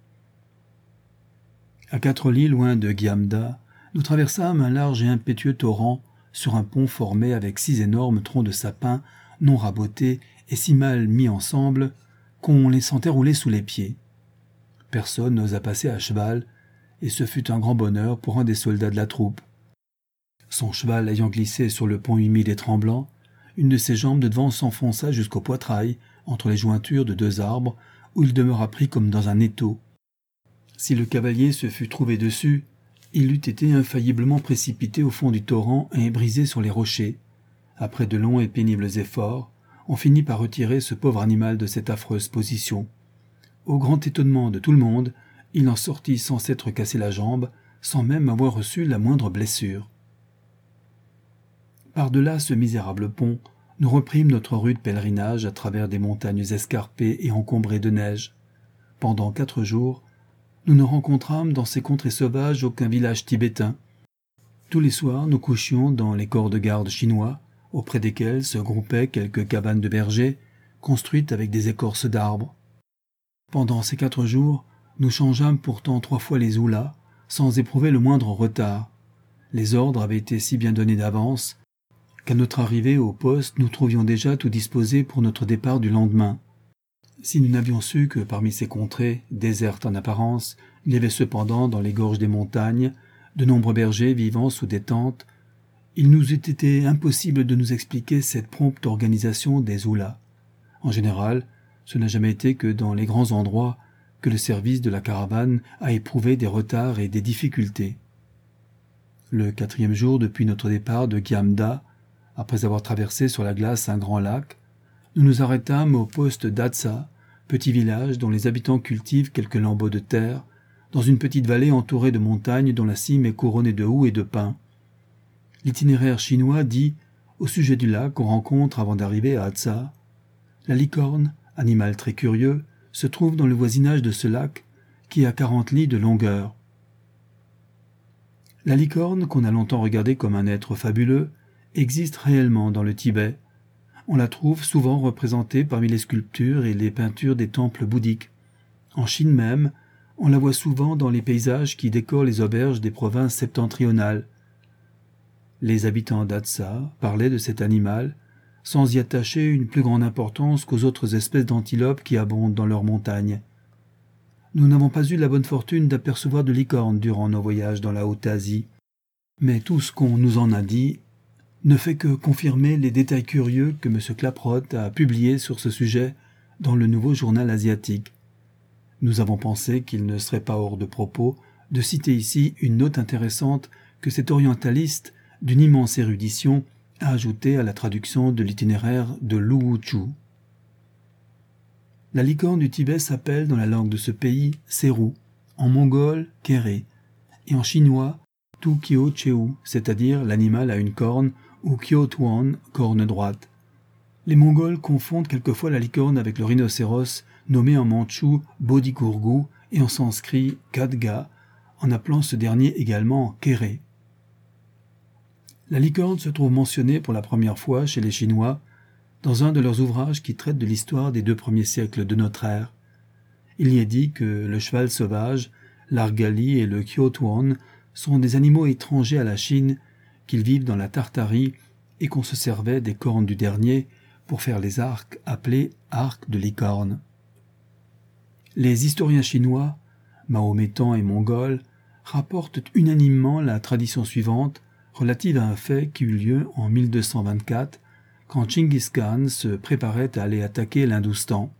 À 4 lis loin de Gyamda, nous traversâmes un large et impétueux torrent sur un pont formé avec 6 énormes troncs de sapin non rabotés et si mal mis ensemble qu'on les sentait rouler sous les pieds. Personne n'osa passer à cheval, et ce fut un grand bonheur pour un des soldats de la troupe. Son cheval ayant glissé sur le pont humide et tremblant, une de ses jambes de devant s'enfonça jusqu'au poitrail, entre les jointures de 2 arbres, où il demeura pris comme dans un étau. Si le cavalier se fût trouvé dessus, il eût été infailliblement précipité au fond du torrent et brisé sur les rochers. Après de longs et pénibles efforts, on finit par retirer ce pauvre animal de cette affreuse position. Au grand étonnement de tout le monde, il en sortit sans s'être cassé la jambe, sans même avoir reçu la moindre blessure. Par-delà ce misérable pont, nous reprîmes notre rude pèlerinage à travers des montagnes escarpées et encombrées de neige. Pendant 4 jours, nous ne rencontrâmes dans ces contrées sauvages aucun village tibétain. Tous les soirs, nous couchions dans les corps de garde chinois, auprès desquels se groupaient quelques cabanes de bergers, construites avec des écorces d'arbres. Pendant ces 4 jours, nous changeâmes pourtant 3 fois les houlas, sans éprouver le moindre retard. Les ordres avaient été si bien donnés d'avance, qu'à notre arrivée au poste, nous trouvions déjà tout disposé pour notre départ du lendemain. Si nous n'avions su que parmi ces contrées, désertes en apparence, il y avait cependant dans les gorges des montagnes de nombreux bergers vivant sous des tentes, il nous eût été impossible de nous expliquer cette prompte organisation des houlas. En général, ce n'a jamais été que dans les grands endroits que le service de la caravane a éprouvé des retards et des difficultés. Le 4e jour depuis notre départ de Gyamda, après avoir traversé sur la glace un grand lac, nous nous arrêtâmes au poste d'Atsa, petit village dont les habitants cultivent quelques lambeaux de terre, dans une petite vallée entourée de montagnes dont la cime est couronnée de houx et de pins. L'itinéraire chinois dit, au sujet du lac qu'on rencontre avant d'arriver à Atsa, la licorne, animal très curieux, se trouve dans le voisinage de ce lac, qui a 40 lis de longueur. La licorne, qu'on a longtemps regardée comme un être fabuleux, existe réellement dans le Tibet. On la trouve souvent représentée parmi les sculptures et les peintures des temples bouddhiques. En Chine même, on la voit souvent dans les paysages qui décorent les auberges des provinces septentrionales. Les habitants d'Atsa parlaient de cet animal, sans y attacher une plus grande importance qu'aux autres espèces d'antilopes qui abondent dans leurs montagnes. Nous n'avons pas eu la bonne fortune d'apercevoir de licornes durant nos voyages dans la Haute-Asie, mais tout ce qu'on nous en a dit ne fait que confirmer les détails curieux que M. Klaproth a publiés sur ce sujet dans le nouveau journal asiatique. Nous avons pensé qu'il ne serait pas hors de propos de citer ici une note intéressante que cet orientaliste d'une immense érudition a ajoutée à la traduction de l'itinéraire de Lu Wuchu. La licorne du Tibet s'appelle dans la langue de ce pays Seru, en mongol Kéré, et en chinois Tu-Kyo Cheu, c'est-à-dire l'animal à une corne, ou Kyo-Tuan, corne droite. Les Mongols confondent quelquefois la licorne avec le rhinocéros, nommé en mandchou Bodhikurgu et en sanskrit Khadga, en appelant ce dernier également Kéré. La licorne se trouve mentionnée pour la première fois chez les Chinois dans un de leurs ouvrages qui traite de l'histoire des 2 premiers siècles de notre ère. Il y est dit que le cheval sauvage, l'argali et le Kyo-Tuan sont des animaux étrangers à la Chine, qu'ils vivent dans la Tartarie et qu'on se servait des cornes du dernier pour faire les arcs appelés arcs de licorne. Les historiens chinois, mahométans et mongols, rapportent unanimement la tradition suivante, relative à un fait qui eut lieu en 1224, quand Chinggis Khan se préparait à aller attaquer l'Hindoustan.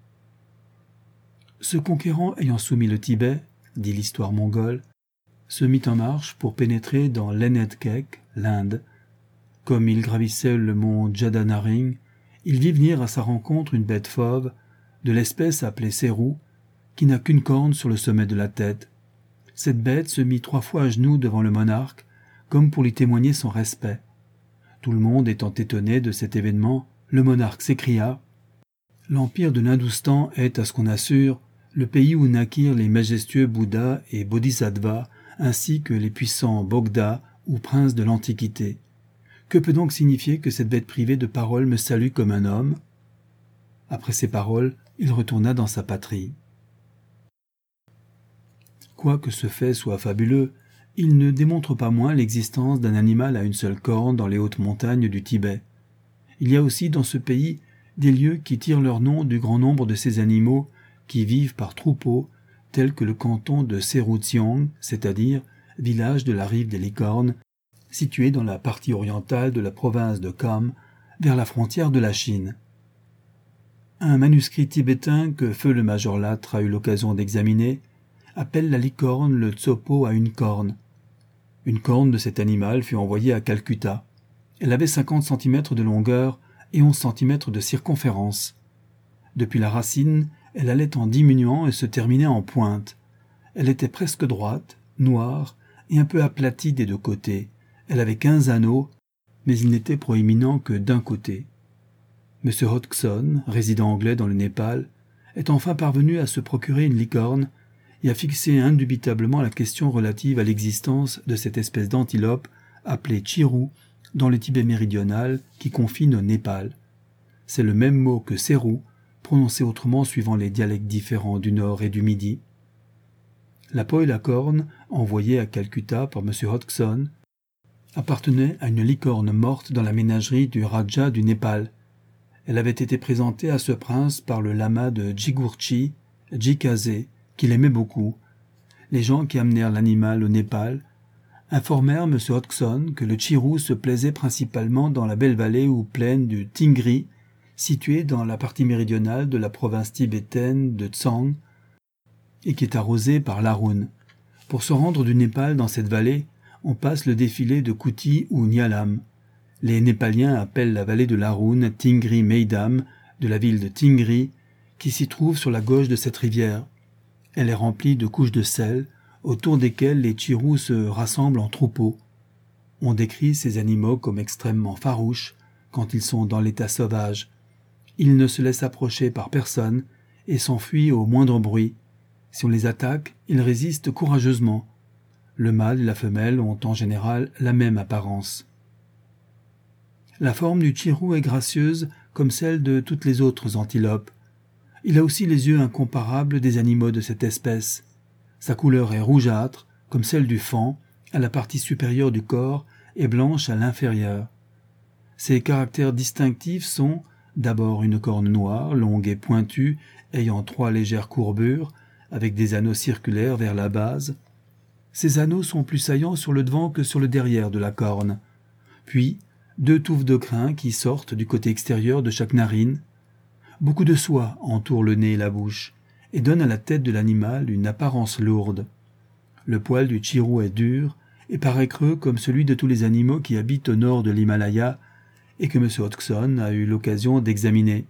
Ce conquérant ayant soumis le Tibet, dit l'histoire mongole, se mit en marche pour pénétrer dans l'Enedkek, l'Inde. Comme il gravissait le mont Jadanaring, il vit venir à sa rencontre une bête fauve, de l'espèce appelée Serou, qui n'a qu'une corne sur le sommet de la tête. Cette bête se mit 3 fois à genoux devant le monarque, comme pour lui témoigner son respect. Tout le monde étant étonné de cet événement, le monarque s'écria « L'empire de l'Hindoustan est, à ce qu'on assure, le pays où naquirent les majestueux Bouddhas et Bodhisattvas, ainsi que les puissants Bogda ou princes de l'Antiquité. Que peut donc signifier que cette bête privée de parole me salue comme un homme ?» Après ces paroles, il retourna dans sa patrie. Quoique ce fait soit fabuleux, il ne démontre pas moins l'existence d'un animal à une seule corne dans les hautes montagnes du Tibet. Il y a aussi dans ce pays des lieux qui tirent leur nom du grand nombre de ces animaux qui vivent par troupeaux, tels que le canton de Serou-Tsiong, c'est-à-dire village de la rive des Licornes, situé dans la partie orientale de la province de Kham, vers la frontière de la Chine. Un manuscrit tibétain que feu le major Latre a eu l'occasion d'examiner appelle la licorne le tsopo à une corne. Une corne de cet animal fut envoyée à Calcutta. Elle avait 50 cm de longueur et 11 cm de circonférence. Depuis la racine, elle allait en diminuant et se terminait en pointe. Elle était presque droite, noire et un peu aplatie des 2 côtés. Elle avait 15 anneaux, mais il n'était proéminent que d'un côté. M. Hodgson, résident anglais dans le Népal, est enfin parvenu à se procurer une licorne et à fixer indubitablement la question relative à l'existence de cette espèce d'antilope appelée Chirou dans le Tibet méridional qui confine au Népal. C'est le même mot que Serou, prononcé autrement suivant les dialectes différents du nord et du midi. La poule à corne, envoyée à Calcutta par M. Hodgson, appartenait à une licorne morte dans la ménagerie du Raja du Népal. Elle avait été présentée à ce prince par le lama de Djigurchi, Jikazé, qu'il aimait beaucoup. Les gens qui amenèrent l'animal au Népal informèrent M. Hodgson que le Chirou se plaisait principalement dans la belle vallée ou plaine du Tingri, située dans la partie méridionale de la province tibétaine de Tsang, et qui est arrosée par l'Arun. Pour se rendre du Népal dans cette vallée, on passe le défilé de Kuti ou Nyalam. Les Népaliens appellent la vallée de l'Arun Tingri Meidam, de la ville de Tingri, qui s'y trouve sur la gauche de cette rivière. Elle est remplie de couches de sel, autour desquelles les Chirous se rassemblent en troupeaux. On décrit ces animaux comme extrêmement farouches quand ils sont dans l'état sauvage. Ils ne se laissent approcher par personne et s'enfuient au moindre bruit. Si on les attaque, ils résistent courageusement. Le mâle et la femelle ont en général la même apparence. La forme du Chirou est gracieuse comme celle de toutes les autres antilopes. Il a aussi les yeux incomparables des animaux de cette espèce. Sa couleur est rougeâtre, comme celle du faon, à la partie supérieure du corps et blanche à l'inférieure. Ses caractères distinctifs sont d'abord une corne noire, longue et pointue, ayant 3 légères courbures, avec des anneaux circulaires vers la base. Ces anneaux sont plus saillants sur le devant que sur le derrière de la corne. Puis, 2 touffes de crin qui sortent du côté extérieur de chaque narine. Beaucoup de soie entoure le nez et la bouche, et donne à la tête de l'animal une apparence lourde. Le poil du Chirou est dur et paraît creux comme celui de tous les animaux qui habitent au nord de l'Himalaya et que M. Hodgson a eu l'occasion d'examiner.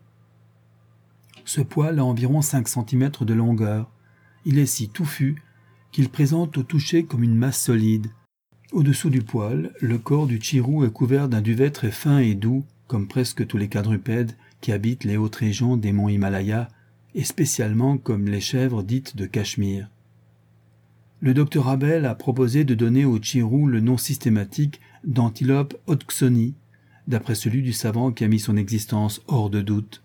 Ce poil a environ 5 cm de longueur. Il est si touffu qu'il présente au toucher comme une masse solide. Au-dessous du poil, le corps du Chirou est couvert d'un duvet très fin et doux, comme presque tous les quadrupèdes qui habitent les hautes régions des monts Himalaya, et spécialement comme les chèvres dites de Cachemire. Le docteur Abel a proposé de donner au Chirou le nom systématique d'antilope hodgsoni, d'après celui du savant qui a mis son existence hors de doute.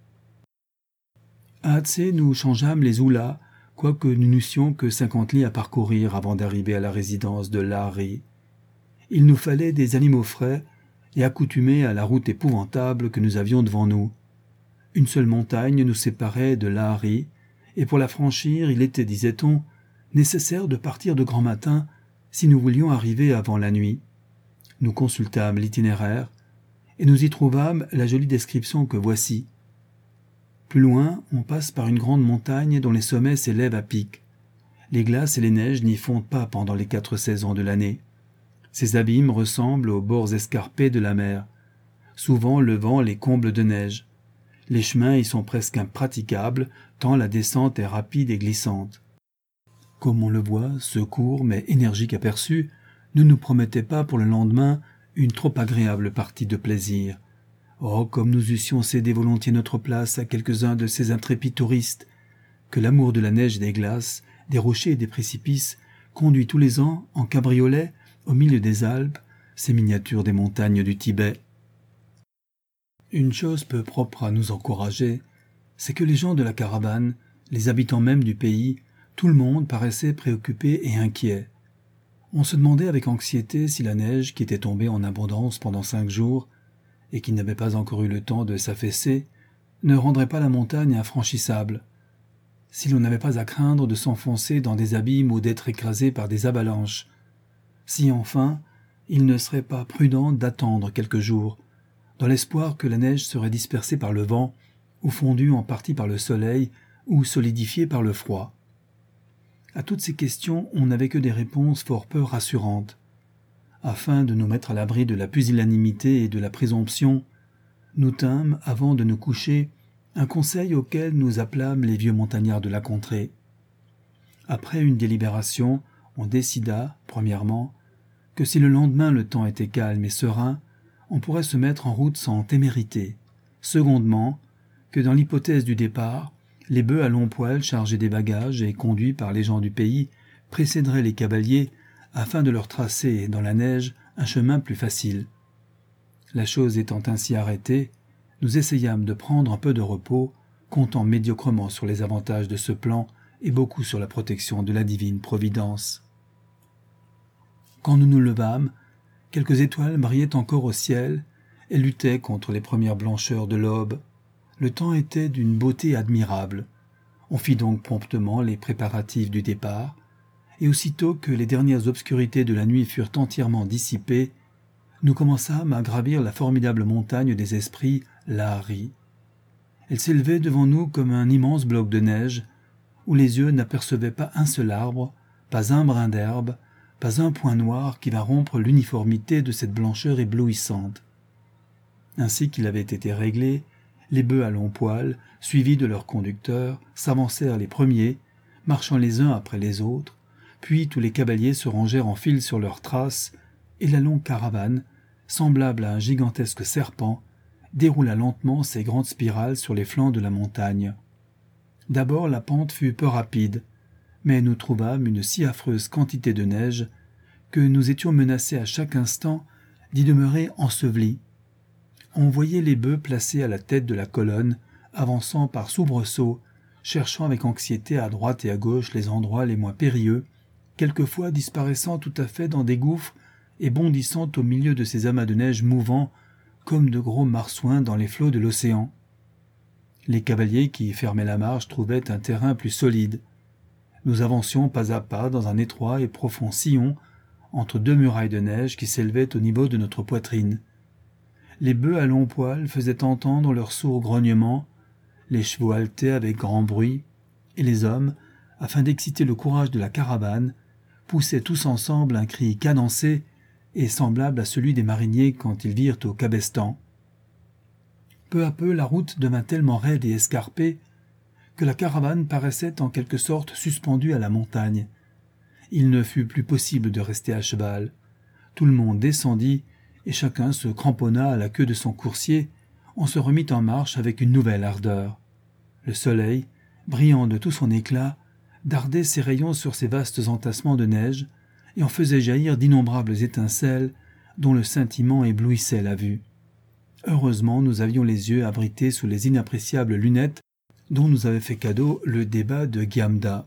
À Atsé, nous changeâmes les oulas, quoique nous n'eussions que 50 lits à parcourir avant d'arriver à la résidence de Lahari. Il nous fallait des animaux frais et accoutumés à la route épouvantable que nous avions devant nous. Une seule montagne nous séparait de Lahari, et pour la franchir, il était, disait-on, nécessaire de partir de grand matin si nous voulions arriver avant la nuit. Nous consultâmes l'itinéraire et nous y trouvâmes la jolie description que voici. Plus loin, on passe par une grande montagne dont les sommets s'élèvent à pic. Les glaces et les neiges n'y fondent pas pendant les 4 saisons de l'année. Ces abîmes ressemblent aux bords escarpés de la mer. Souvent le vent les comble de neige. Les chemins y sont presque impraticables, tant la descente est rapide et glissante. Comme on le voit, ce court mais énergique aperçu ne nous promettait pas pour le lendemain une trop agréable partie de plaisir. Oh, comme nous eussions cédé volontiers notre place à quelques-uns de ces intrépides touristes, que l'amour de la neige et des glaces, des rochers et des précipices conduit tous les ans en cabriolet au milieu des Alpes, ces miniatures des montagnes du Tibet. Une chose peu propre à nous encourager, c'est que les gens de la caravane, les habitants même du pays, tout le monde paraissait préoccupé et inquiet. On se demandait avec anxiété si la neige, qui était tombée en abondance pendant 5 jours, et qui n'avait pas encore eu le temps de s'affaisser, ne rendrait pas la montagne infranchissable, si l'on n'avait pas à craindre de s'enfoncer dans des abîmes ou d'être écrasé par des avalanches, si enfin il ne serait pas prudent d'attendre quelques jours, dans l'espoir que la neige serait dispersée par le vent, ou fondue en partie par le soleil, ou solidifiée par le froid. À toutes ces questions, on n'avait que des réponses fort peu rassurantes. Afin de nous mettre à l'abri de la pusillanimité et de la présomption, nous tînmes, avant de nous coucher, un conseil auquel nous appelâmes les vieux montagnards de la contrée. Après une délibération, on décida, premièrement, que si le lendemain le temps était calme et serein, on pourrait se mettre en route sans témérité. Secondement, que dans l'hypothèse du départ, les bœufs à long poil chargés des bagages et conduits par les gens du pays précéderaient les cavaliers afin de leur tracer dans la neige un chemin plus facile. La chose étant ainsi arrêtée, nous essayâmes de prendre un peu de repos, comptant médiocrement sur les avantages de ce plan et beaucoup sur la protection de la divine Providence. Quand nous nous levâmes, quelques étoiles brillaient encore au ciel et luttaient contre les premières blancheurs de l'aube. Le temps était d'une beauté admirable. On fit donc promptement les préparatifs du départ, et aussitôt que les dernières obscurités de la nuit furent entièrement dissipées, nous commençâmes à gravir la formidable montagne des esprits, l'Ahari. Elle s'élevait devant nous comme un immense bloc de neige, où les yeux n'apercevaient pas un seul arbre, pas un brin d'herbe, pas un point noir qui va rompre l'uniformité de cette blancheur éblouissante. Ainsi qu'il avait été réglé, les bœufs à long poil, suivis de leurs conducteurs, s'avancèrent les premiers, marchant les uns après les autres, puis tous les cavaliers se rangèrent en file sur leurs traces, et la longue caravane, semblable à un gigantesque serpent, déroula lentement ses grandes spirales sur les flancs de la montagne. D'abord la pente fut peu rapide, mais nous trouvâmes une si affreuse quantité de neige que nous étions menacés à chaque instant d'y demeurer ensevelis. On voyait les bœufs placés à la tête de la colonne, avançant par soubresauts, cherchant avec anxiété à droite et à gauche les endroits les moins périlleux, quelquefois disparaissant tout à fait dans des gouffres et bondissant au milieu de ces amas de neige mouvants comme de gros marsouins dans les flots de l'océan. Les cavaliers qui fermaient la marche trouvaient un terrain plus solide. Nous avancions pas à pas dans un étroit et profond sillon entre 2 murailles de neige qui s'élevaient au niveau de notre poitrine. Les bœufs à long poil faisaient entendre leurs sourds grognements, les chevaux haletaient avec grand bruit, et les hommes, afin d'exciter le courage de la caravane, poussaient tous ensemble un cri cadencé et semblable à celui des mariniers quand ils virent au cabestan. Peu à peu, la route devint tellement raide et escarpée que la caravane paraissait en quelque sorte suspendue à la montagne. Il ne fut plus possible de rester à cheval. Tout le monde descendit, et chacun se cramponna à la queue de son coursier. On se remit en marche avec une nouvelle ardeur. Le soleil, brillant de tout son éclat, dardait ses rayons sur ces vastes entassements de neige et en faisait jaillir d'innombrables étincelles dont le scintillement éblouissait la vue. Heureusement, nous avions les yeux abrités sous les inappréciables lunettes dont nous avait fait cadeau le débat de Ghiamda.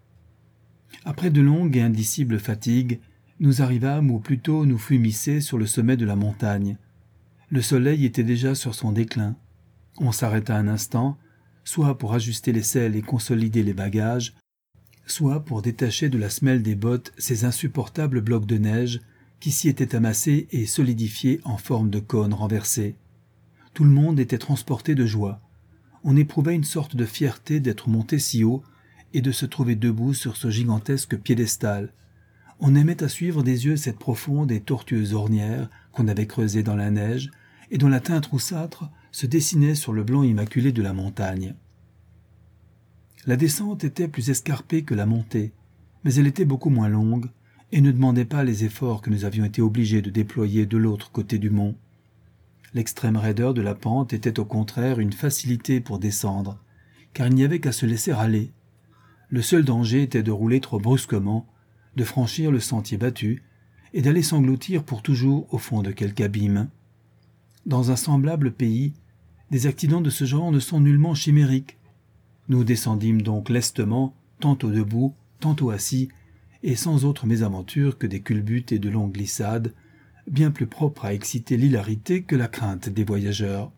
Après de longues et indicibles fatigues, nous arrivâmes, ou plutôt nous fûmes hissés sur le sommet de la montagne. Le soleil était déjà sur son déclin. On s'arrêta un instant, soit pour ajuster les selles et consolider les bagages, soit pour détacher de la semelle des bottes ces insupportables blocs de neige qui s'y étaient amassés et solidifiés en forme de cône renversé. Tout le monde était transporté de joie. On éprouvait une sorte de fierté d'être monté si haut et de se trouver debout sur ce gigantesque piédestal. On aimait à suivre des yeux cette profonde et tortueuse ornière qu'on avait creusée dans la neige et dont la teinte roussâtre se dessinait sur le blanc immaculé de la montagne. La descente était plus escarpée que la montée, mais elle était beaucoup moins longue et ne demandait pas les efforts que nous avions été obligés de déployer de l'autre côté du mont. L'extrême raideur de la pente était au contraire une facilité pour descendre, car il n'y avait qu'à se laisser aller. Le seul danger était de rouler trop brusquement, de franchir le sentier battu et d'aller s'engloutir pour toujours au fond de quelque abîme. Dans un semblable pays, des accidents de ce genre ne sont nullement chimériques. Nous descendîmes donc lestement, tantôt debout, tantôt assis, et sans autre mésaventure que des culbutes et de longues glissades, bien plus propres à exciter l'hilarité que la crainte des voyageurs.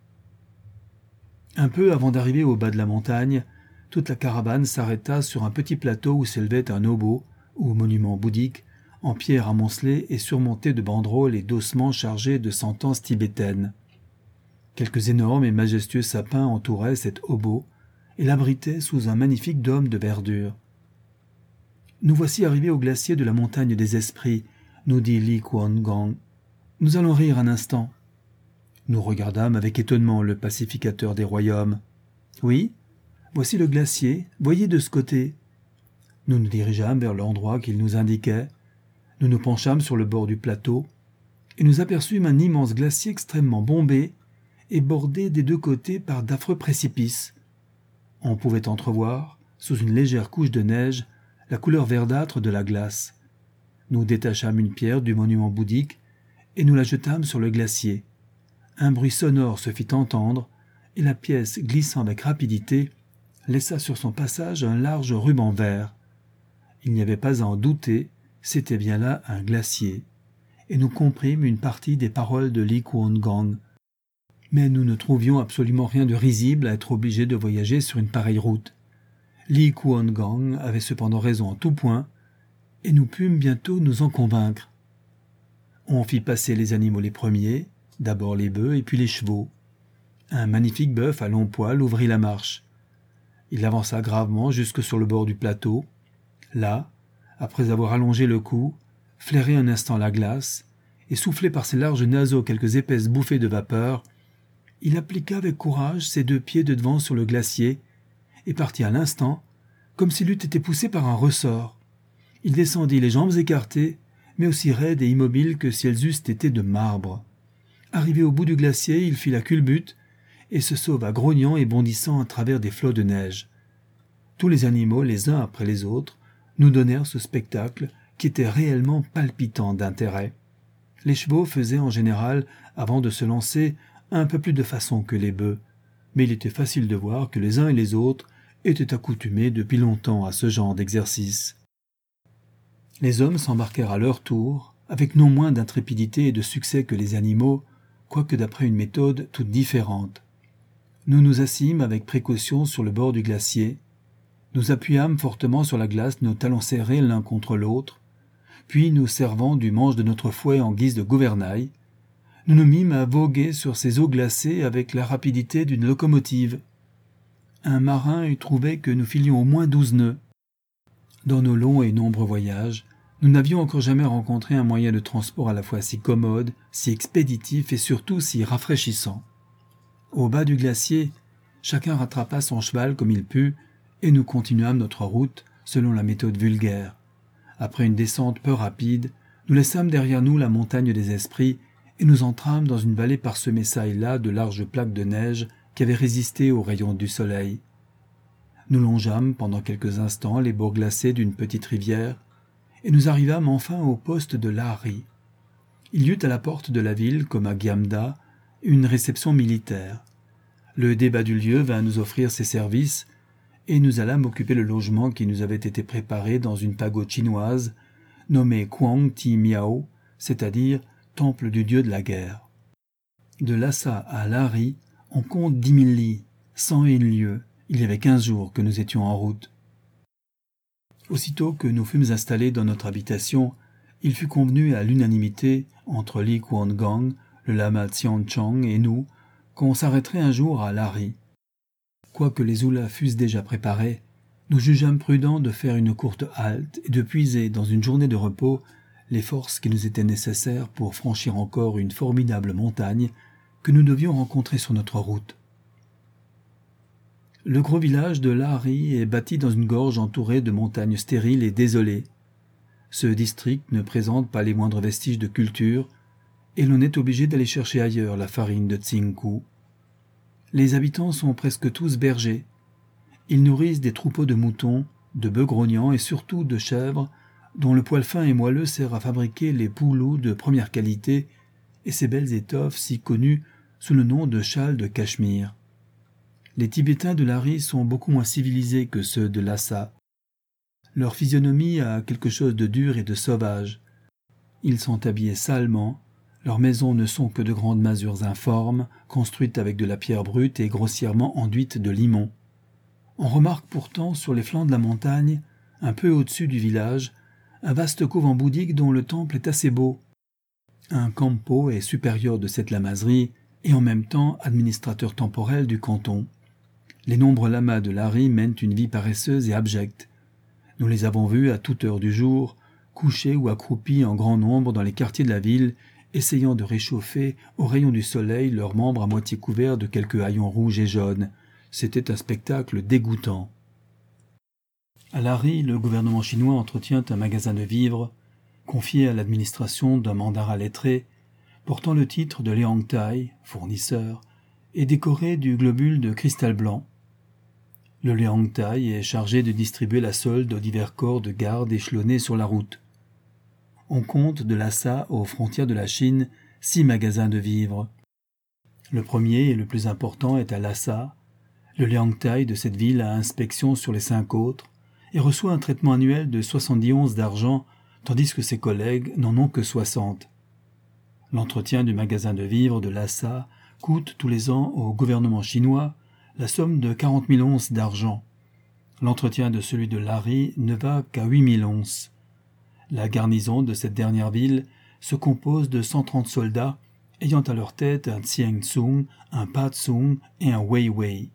Un peu avant d'arriver au bas de la montagne, toute la caravane s'arrêta sur un petit plateau où s'élevait un obo, ou monument bouddhique, en pierre amoncelée et surmonté de banderoles et d'ossements chargés de sentences tibétaines. Quelques énormes et majestueux sapins entouraient cet obo et l'abritaient sous un magnifique dôme de verdure. « Nous voici arrivés au glacier de la montagne des esprits », nous dit Li Kuan-Gong. « Nous allons rire un instant. » Nous regardâmes avec étonnement le pacificateur des royaumes. « Oui, voici le glacier, voyez de ce côté. » Nous nous dirigeâmes vers l'endroit qu'il nous indiquait. Nous nous penchâmes sur le bord du plateau et nous aperçûmes un immense glacier extrêmement bombé et bordé des deux côtés par d'affreux précipices. On pouvait entrevoir, sous une légère couche de neige, la couleur verdâtre de la glace. Nous détachâmes une pierre du monument bouddhique et nous la jetâmes sur le glacier. Un bruit sonore se fit entendre et la pièce, glissant avec rapidité, laissa sur son passage un large ruban vert. Il n'y avait pas à en douter, c'était bien là un glacier, et nous comprîmes une partie des paroles de Li Kuan-Gong. Mais nous ne trouvions absolument rien de risible à être obligés de voyager sur une pareille route. Li Kuan-Gong avait cependant raison en tout point, et nous pûmes bientôt nous en convaincre. On fit passer les animaux les premiers, d'abord les bœufs et puis les chevaux. Un magnifique bœuf à longs poils ouvrit la marche. Il avança gravement jusque sur le bord du plateau. Là, après avoir allongé le cou, flairé un instant la glace, et soufflé par ses larges naseaux quelques épaisses bouffées de vapeur, il appliqua avec courage ses deux pieds de devant sur le glacier, et partit à l'instant, comme s'il eût été poussé par un ressort. Il descendit les jambes écartées, mais aussi raides et immobiles que si elles eussent été de marbre. Arrivé au bout du glacier, il fit la culbute, et se sauva grognant et bondissant à travers des flots de neige. Tous les animaux, les uns après les autres, nous donnèrent ce spectacle qui était réellement palpitant d'intérêt. Les chevaux faisaient en général, avant de se lancer, un peu plus de façon que les bœufs, mais il était facile de voir que les uns et les autres étaient accoutumés depuis longtemps à ce genre d'exercice. Les hommes s'embarquèrent à leur tour, avec non moins d'intrépidité et de succès que les animaux, quoique d'après une méthode toute différente. Nous nous assîmes avec précaution sur le bord du glacier. Nous appuyâmes fortement sur la glace nos talons serrés l'un contre l'autre, puis nous servant du manche de notre fouet en guise de gouvernail, nous nous mîmes à voguer sur ces eaux glacées avec la rapidité d'une locomotive. Un marin eût trouvé que nous filions au moins 12 nœuds. Dans nos longs et nombreux voyages, nous n'avions encore jamais rencontré un moyen de transport à la fois si commode, si expéditif et surtout si rafraîchissant. Au bas du glacier, chacun rattrapa son cheval comme il put, et nous continuâmes notre route selon la méthode vulgaire. Après une descente peu rapide, nous laissâmes derrière nous la montagne des esprits et nous entrâmes dans une vallée parsemée çà et là de larges plaques de neige qui avaient résisté aux rayons du soleil. Nous longeâmes pendant quelques instants les bords glacés d'une petite rivière et nous arrivâmes enfin au poste de Lahari. Il y eut à la porte de la ville, comme à Gyamda, une réception militaire. Le débat du lieu vint nous offrir ses services et nous allâmes occuper le logement qui nous avait été préparé dans une pagode chinoise nommée Kuang Ti Miao, c'est-à-dire temple du dieu de la guerre. De Lhasa à Lahari, on compte 10 000 lis, 101 lieues. Il y avait 15 jours que nous étions en route. Aussitôt que nous fûmes installés dans notre habitation, il fut convenu à l'unanimité entre Li Kuan-gang, le lama Xian-chang et nous qu'on s'arrêterait un jour à Lari. Quoique les houlas fussent déjà préparés, nous jugeâmes prudent de faire une courte halte et de puiser dans une journée de repos les forces qui nous étaient nécessaires pour franchir encore une formidable montagne que nous devions rencontrer sur notre route. Le gros village de Lari est bâti dans une gorge entourée de montagnes stériles et désolées. Ce district ne présente pas les moindres vestiges de culture et l'on est obligé d'aller chercher ailleurs la farine de Tsingkou. Les habitants sont presque tous bergers. Ils nourrissent des troupeaux de moutons, de bœufs grognants et surtout de chèvres, dont le poil fin et moelleux sert à fabriquer les poulous de première qualité et ces belles étoffes si connues sous le nom de châles de Cachemire. Les Tibétains de Lari sont beaucoup moins civilisés que ceux de Lhasa. Leur physionomie a quelque chose de dur et de sauvage. Ils sont habillés salement, leurs maisons ne sont que de grandes masures informes, construites avec de la pierre brute et grossièrement enduites de limon. On remarque pourtant sur les flancs de la montagne, un peu au-dessus du village, un vaste couvent bouddhique dont le temple est assez beau. Un kampo est supérieur de cette lamaserie et en même temps administrateur temporel du canton. Les nombreux lamas de Lari mènent une vie paresseuse et abjecte. Nous les avons vus à toute heure du jour, couchés ou accroupis en grand nombre dans les quartiers de la ville, essayant de réchauffer aux rayons du soleil leurs membres à moitié couverts de quelques haillons rouges et jaunes. C'était un spectacle dégoûtant. À Lari, le gouvernement chinois entretient un magasin de vivres, confié à l'administration d'un mandarin lettré, portant le titre de Liangtai, fournisseur, et décoré du globule de cristal blanc. Le Liangtai est chargé de distribuer la solde aux divers corps de garde échelonnés sur la route. On compte de Lhasa aux frontières de la Chine 6 magasins de vivres. Le premier et le plus important est à Lhasa. Le Liangtai de cette ville a inspection sur les 5 autres et reçoit un traitement annuel de 70 onces d'argent, tandis que ses collègues n'en ont que 60. L'entretien du magasin de vivres de Lhasa coûte tous les ans au gouvernement chinois la somme de 40 000 onces d'argent. L'entretien de celui de Lari ne va qu'à 8 000 onces. La garnison de cette dernière ville se compose de 130 soldats ayant à leur tête un Tsieng Tsung, un Pa Tsung et un Wei Wei.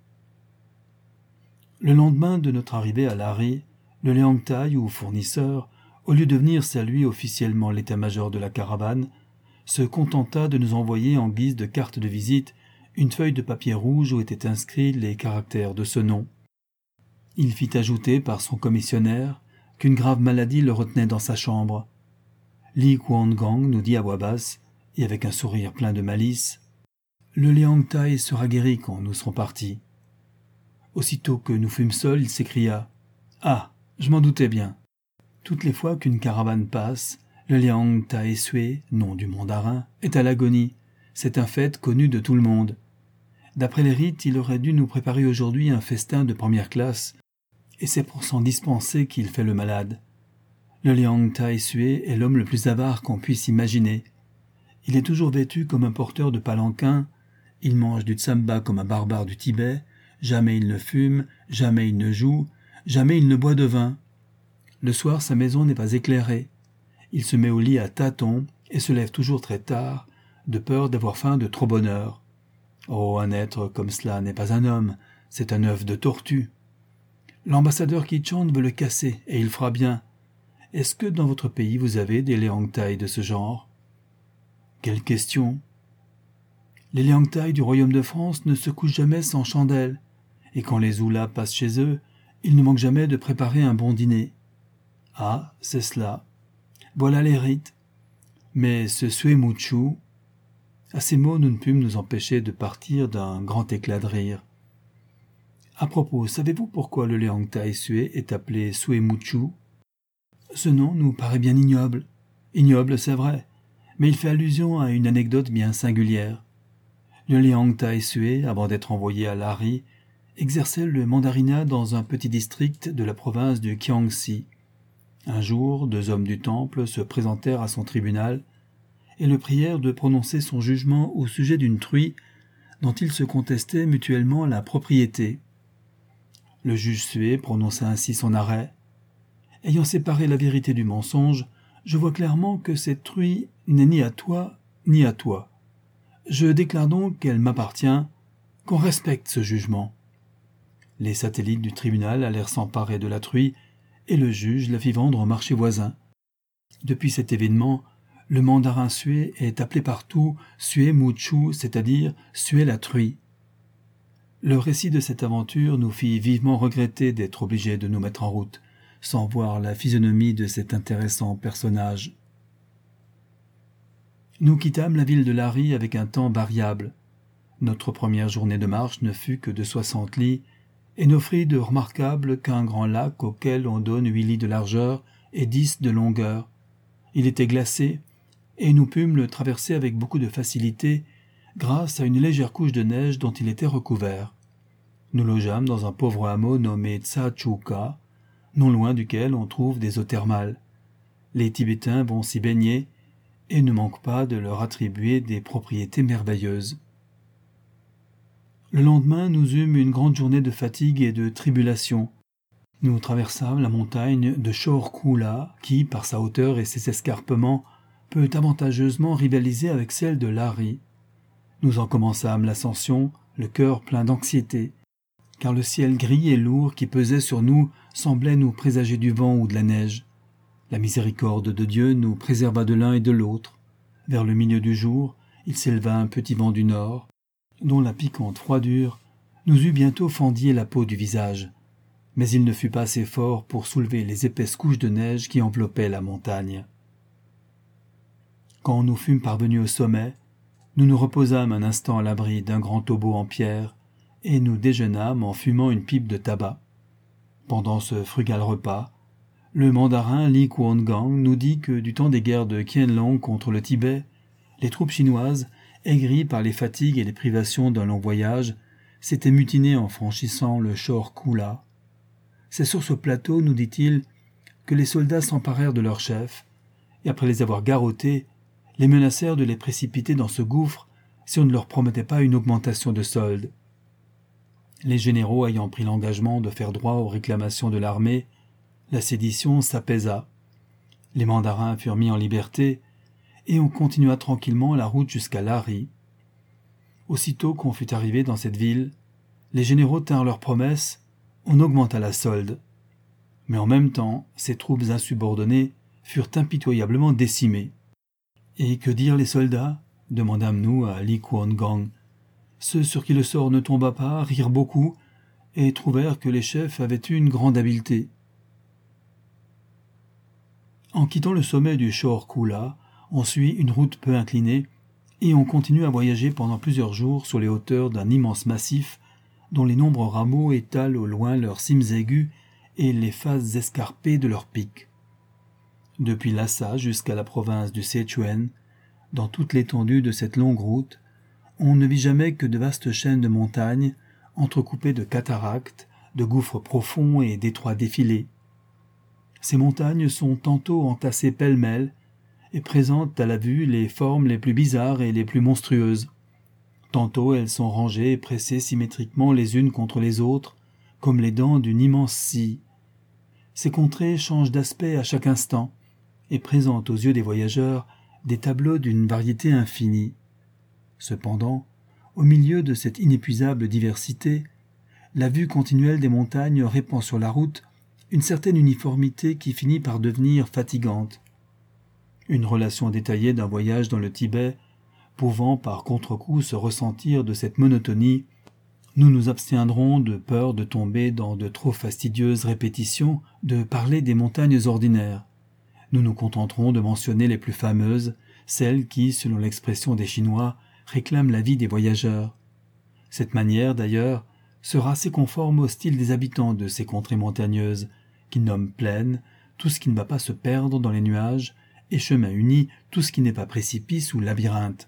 Le lendemain de notre arrivée à Lari, le Liangtai ou fournisseur, au lieu de venir saluer officiellement l'état-major de la caravane, se contenta de nous envoyer en guise de carte de visite une feuille de papier rouge où étaient inscrits les caractères de ce nom. Il fit ajouter par son commissionnaire qu'une grave maladie le retenait dans sa chambre. Li Kuan-gang nous dit à voix basse, et avec un sourire plein de malice, « Le Liangtai sera guéri quand nous serons partis. » Aussitôt que nous fûmes seuls, il s'écria, « Ah, je m'en doutais bien. » Toutes les fois qu'une caravane passe, le Liangtai Sui, nom du mandarin, est à l'agonie. C'est un fait connu de tout le monde. D'après les rites, il aurait dû nous préparer aujourd'hui un festin de première classe, et c'est pour s'en dispenser qu'il fait le malade. Le Liangtai Sui est l'homme le plus avare qu'on puisse imaginer. Il est toujours vêtu comme un porteur de palanquin, il mange du tsamba comme un barbare du Tibet, jamais il ne fume, jamais il ne joue, jamais il ne boit de vin. Le soir, sa maison n'est pas éclairée. Il se met au lit à tâtons et se lève toujours très tard, de peur d'avoir faim de trop bonne heure. Oh, un être comme cela n'est pas un homme, c'est un œuf de tortue. L'ambassadeur Kichan veut le casser, et il fera bien. Est-ce que dans votre pays vous avez des Liangtai de ce genre? Quelle question! Les Liangtai du royaume de France ne se couchent jamais sans chandelle, et quand les houlas passent chez eux, ils ne manquent jamais de préparer un bon dîner. Ah, c'est cela. Voilà les rites. Mais ce Suemuchu... À ces mots, nous ne pûmes nous empêcher de partir d'un grand éclat de rire. À propos, savez-vous pourquoi le Liangtai Sui est appelé Suemuchu? Ce nom nous paraît bien ignoble. Ignoble, c'est vrai, mais il fait allusion à une anecdote bien singulière. Le Liangtai Sui, avant d'être envoyé à Lari, exerçait le mandarinat dans un petit district de la province du Kiangsi. Un jour, 2 hommes du temple se présentèrent à son tribunal et le prièrent de prononcer son jugement au sujet d'une truie dont ils se contestaient mutuellement la propriété. Le juge Sui prononça ainsi son arrêt. Ayant séparé la vérité du mensonge, je vois clairement que cette truie n'est ni à toi, ni à toi. Je déclare donc qu'elle m'appartient, qu'on respecte ce jugement. » Les satellites du tribunal allèrent s'emparer de la truie, et le juge la fit vendre au marché voisin. Depuis cet événement, le mandarin Sué est appelé partout Sué Muchu, c'est-à-dire Sué la truie. Le récit de cette aventure nous fit vivement regretter d'être obligés de nous mettre en route, sans voir la physionomie de cet intéressant personnage. Nous quittâmes la ville de Lari avec un temps variable. Notre première journée de marche ne fut que de 60 lis et n'offrit de remarquable qu'un grand lac auquel on donne 8 lis de largeur et 10 de longueur. Il était glacé et nous pûmes le traverser avec beaucoup de facilité grâce à une légère couche de neige dont il était recouvert. Nous logeâmes dans un pauvre hameau nommé Tsachuka, non loin duquel on trouve des eaux thermales. Les Tibétains vont s'y baigner et ne manquent pas de leur attribuer des propriétés merveilleuses. Le lendemain, nous eûmes une grande journée de fatigue et de tribulation. Nous traversâmes la montagne de Shorkula, qui, par sa hauteur et ses escarpements, peut avantageusement rivaliser avec celle de Lari. Nous en commençâmes l'ascension, le cœur plein d'anxiété, car le ciel gris et lourd qui pesait sur nous semblait nous présager du vent ou de la neige. La miséricorde de Dieu nous préserva de l'un et de l'autre. Vers le milieu du jour, il s'éleva un petit vent du nord, dont la piquante froidure nous eut bientôt fendu la peau du visage, mais il ne fut pas assez fort pour soulever les épaisses couches de neige qui enveloppaient la montagne. Quand nous fûmes parvenus au sommet, nous nous reposâmes un instant à l'abri d'un grand tombeau en pierre, et nous déjeunâmes en fumant une pipe de tabac. Pendant ce frugal repas, le mandarin Li Kuangang nous dit que du temps des guerres de Qianlong contre le Tibet, les troupes chinoises, aigries par les fatigues et les privations d'un long voyage, s'étaient mutinées en franchissant le Shorkula. C'est sur ce plateau, nous dit-il, que les soldats s'emparèrent de leur chef, et après les avoir garrottés, les menacèrent de les précipiter dans ce gouffre si on ne leur promettait pas une augmentation de solde. Les généraux ayant pris l'engagement de faire droit aux réclamations de l'armée, la sédition s'apaisa. Les mandarins furent mis en liberté, et on continua tranquillement la route jusqu'à Lari. Aussitôt qu'on fut arrivé dans cette ville, les généraux tinrent leur promesse, on augmenta la solde. Mais en même temps, ces troupes insubordonnées furent impitoyablement décimées. « Et que dirent les soldats ?» demandâmes-nous à Li Kuangang. Ceux sur qui le sort ne tomba pas rirent beaucoup et trouvèrent que les chefs avaient eu une grande habileté. En quittant le sommet du Shorkula, on suit une route peu inclinée et on continue à voyager pendant plusieurs jours sur les hauteurs d'un immense massif dont les nombreux rameaux étalent au loin leurs cimes aiguës et les faces escarpées de leurs pics. Depuis Lhasa jusqu'à la province du Sichuan, dans toute l'étendue de cette longue route, on ne vit jamais que de vastes chaînes de montagnes, entrecoupées de cataractes, de gouffres profonds et d'étroits défilés. Ces montagnes sont tantôt entassées pêle-mêle et présentent à la vue les formes les plus bizarres et les plus monstrueuses. Tantôt elles sont rangées et pressées symétriquement les unes contre les autres, comme les dents d'une immense scie. Ces contrées changent d'aspect à chaque instant et présentent aux yeux des voyageurs des tableaux d'une variété infinie. Cependant, au milieu de cette inépuisable diversité, la vue continuelle des montagnes répand sur la route une certaine uniformité qui finit par devenir fatigante. Une relation détaillée d'un voyage dans le Tibet, pouvant par contre-coup se ressentir de cette monotonie, nous nous abstiendrons de peur de tomber dans de trop fastidieuses répétitions de parler des montagnes ordinaires. Nous nous contenterons de mentionner les plus fameuses, celles qui, selon l'expression des Chinois, réclament la vie des voyageurs. Cette manière, d'ailleurs, sera assez conforme au style des habitants de ces contrées montagneuses, qui nomment plaine tout ce qui ne va pas se perdre dans les nuages, et chemin uni tout ce qui n'est pas précipice ou labyrinthe.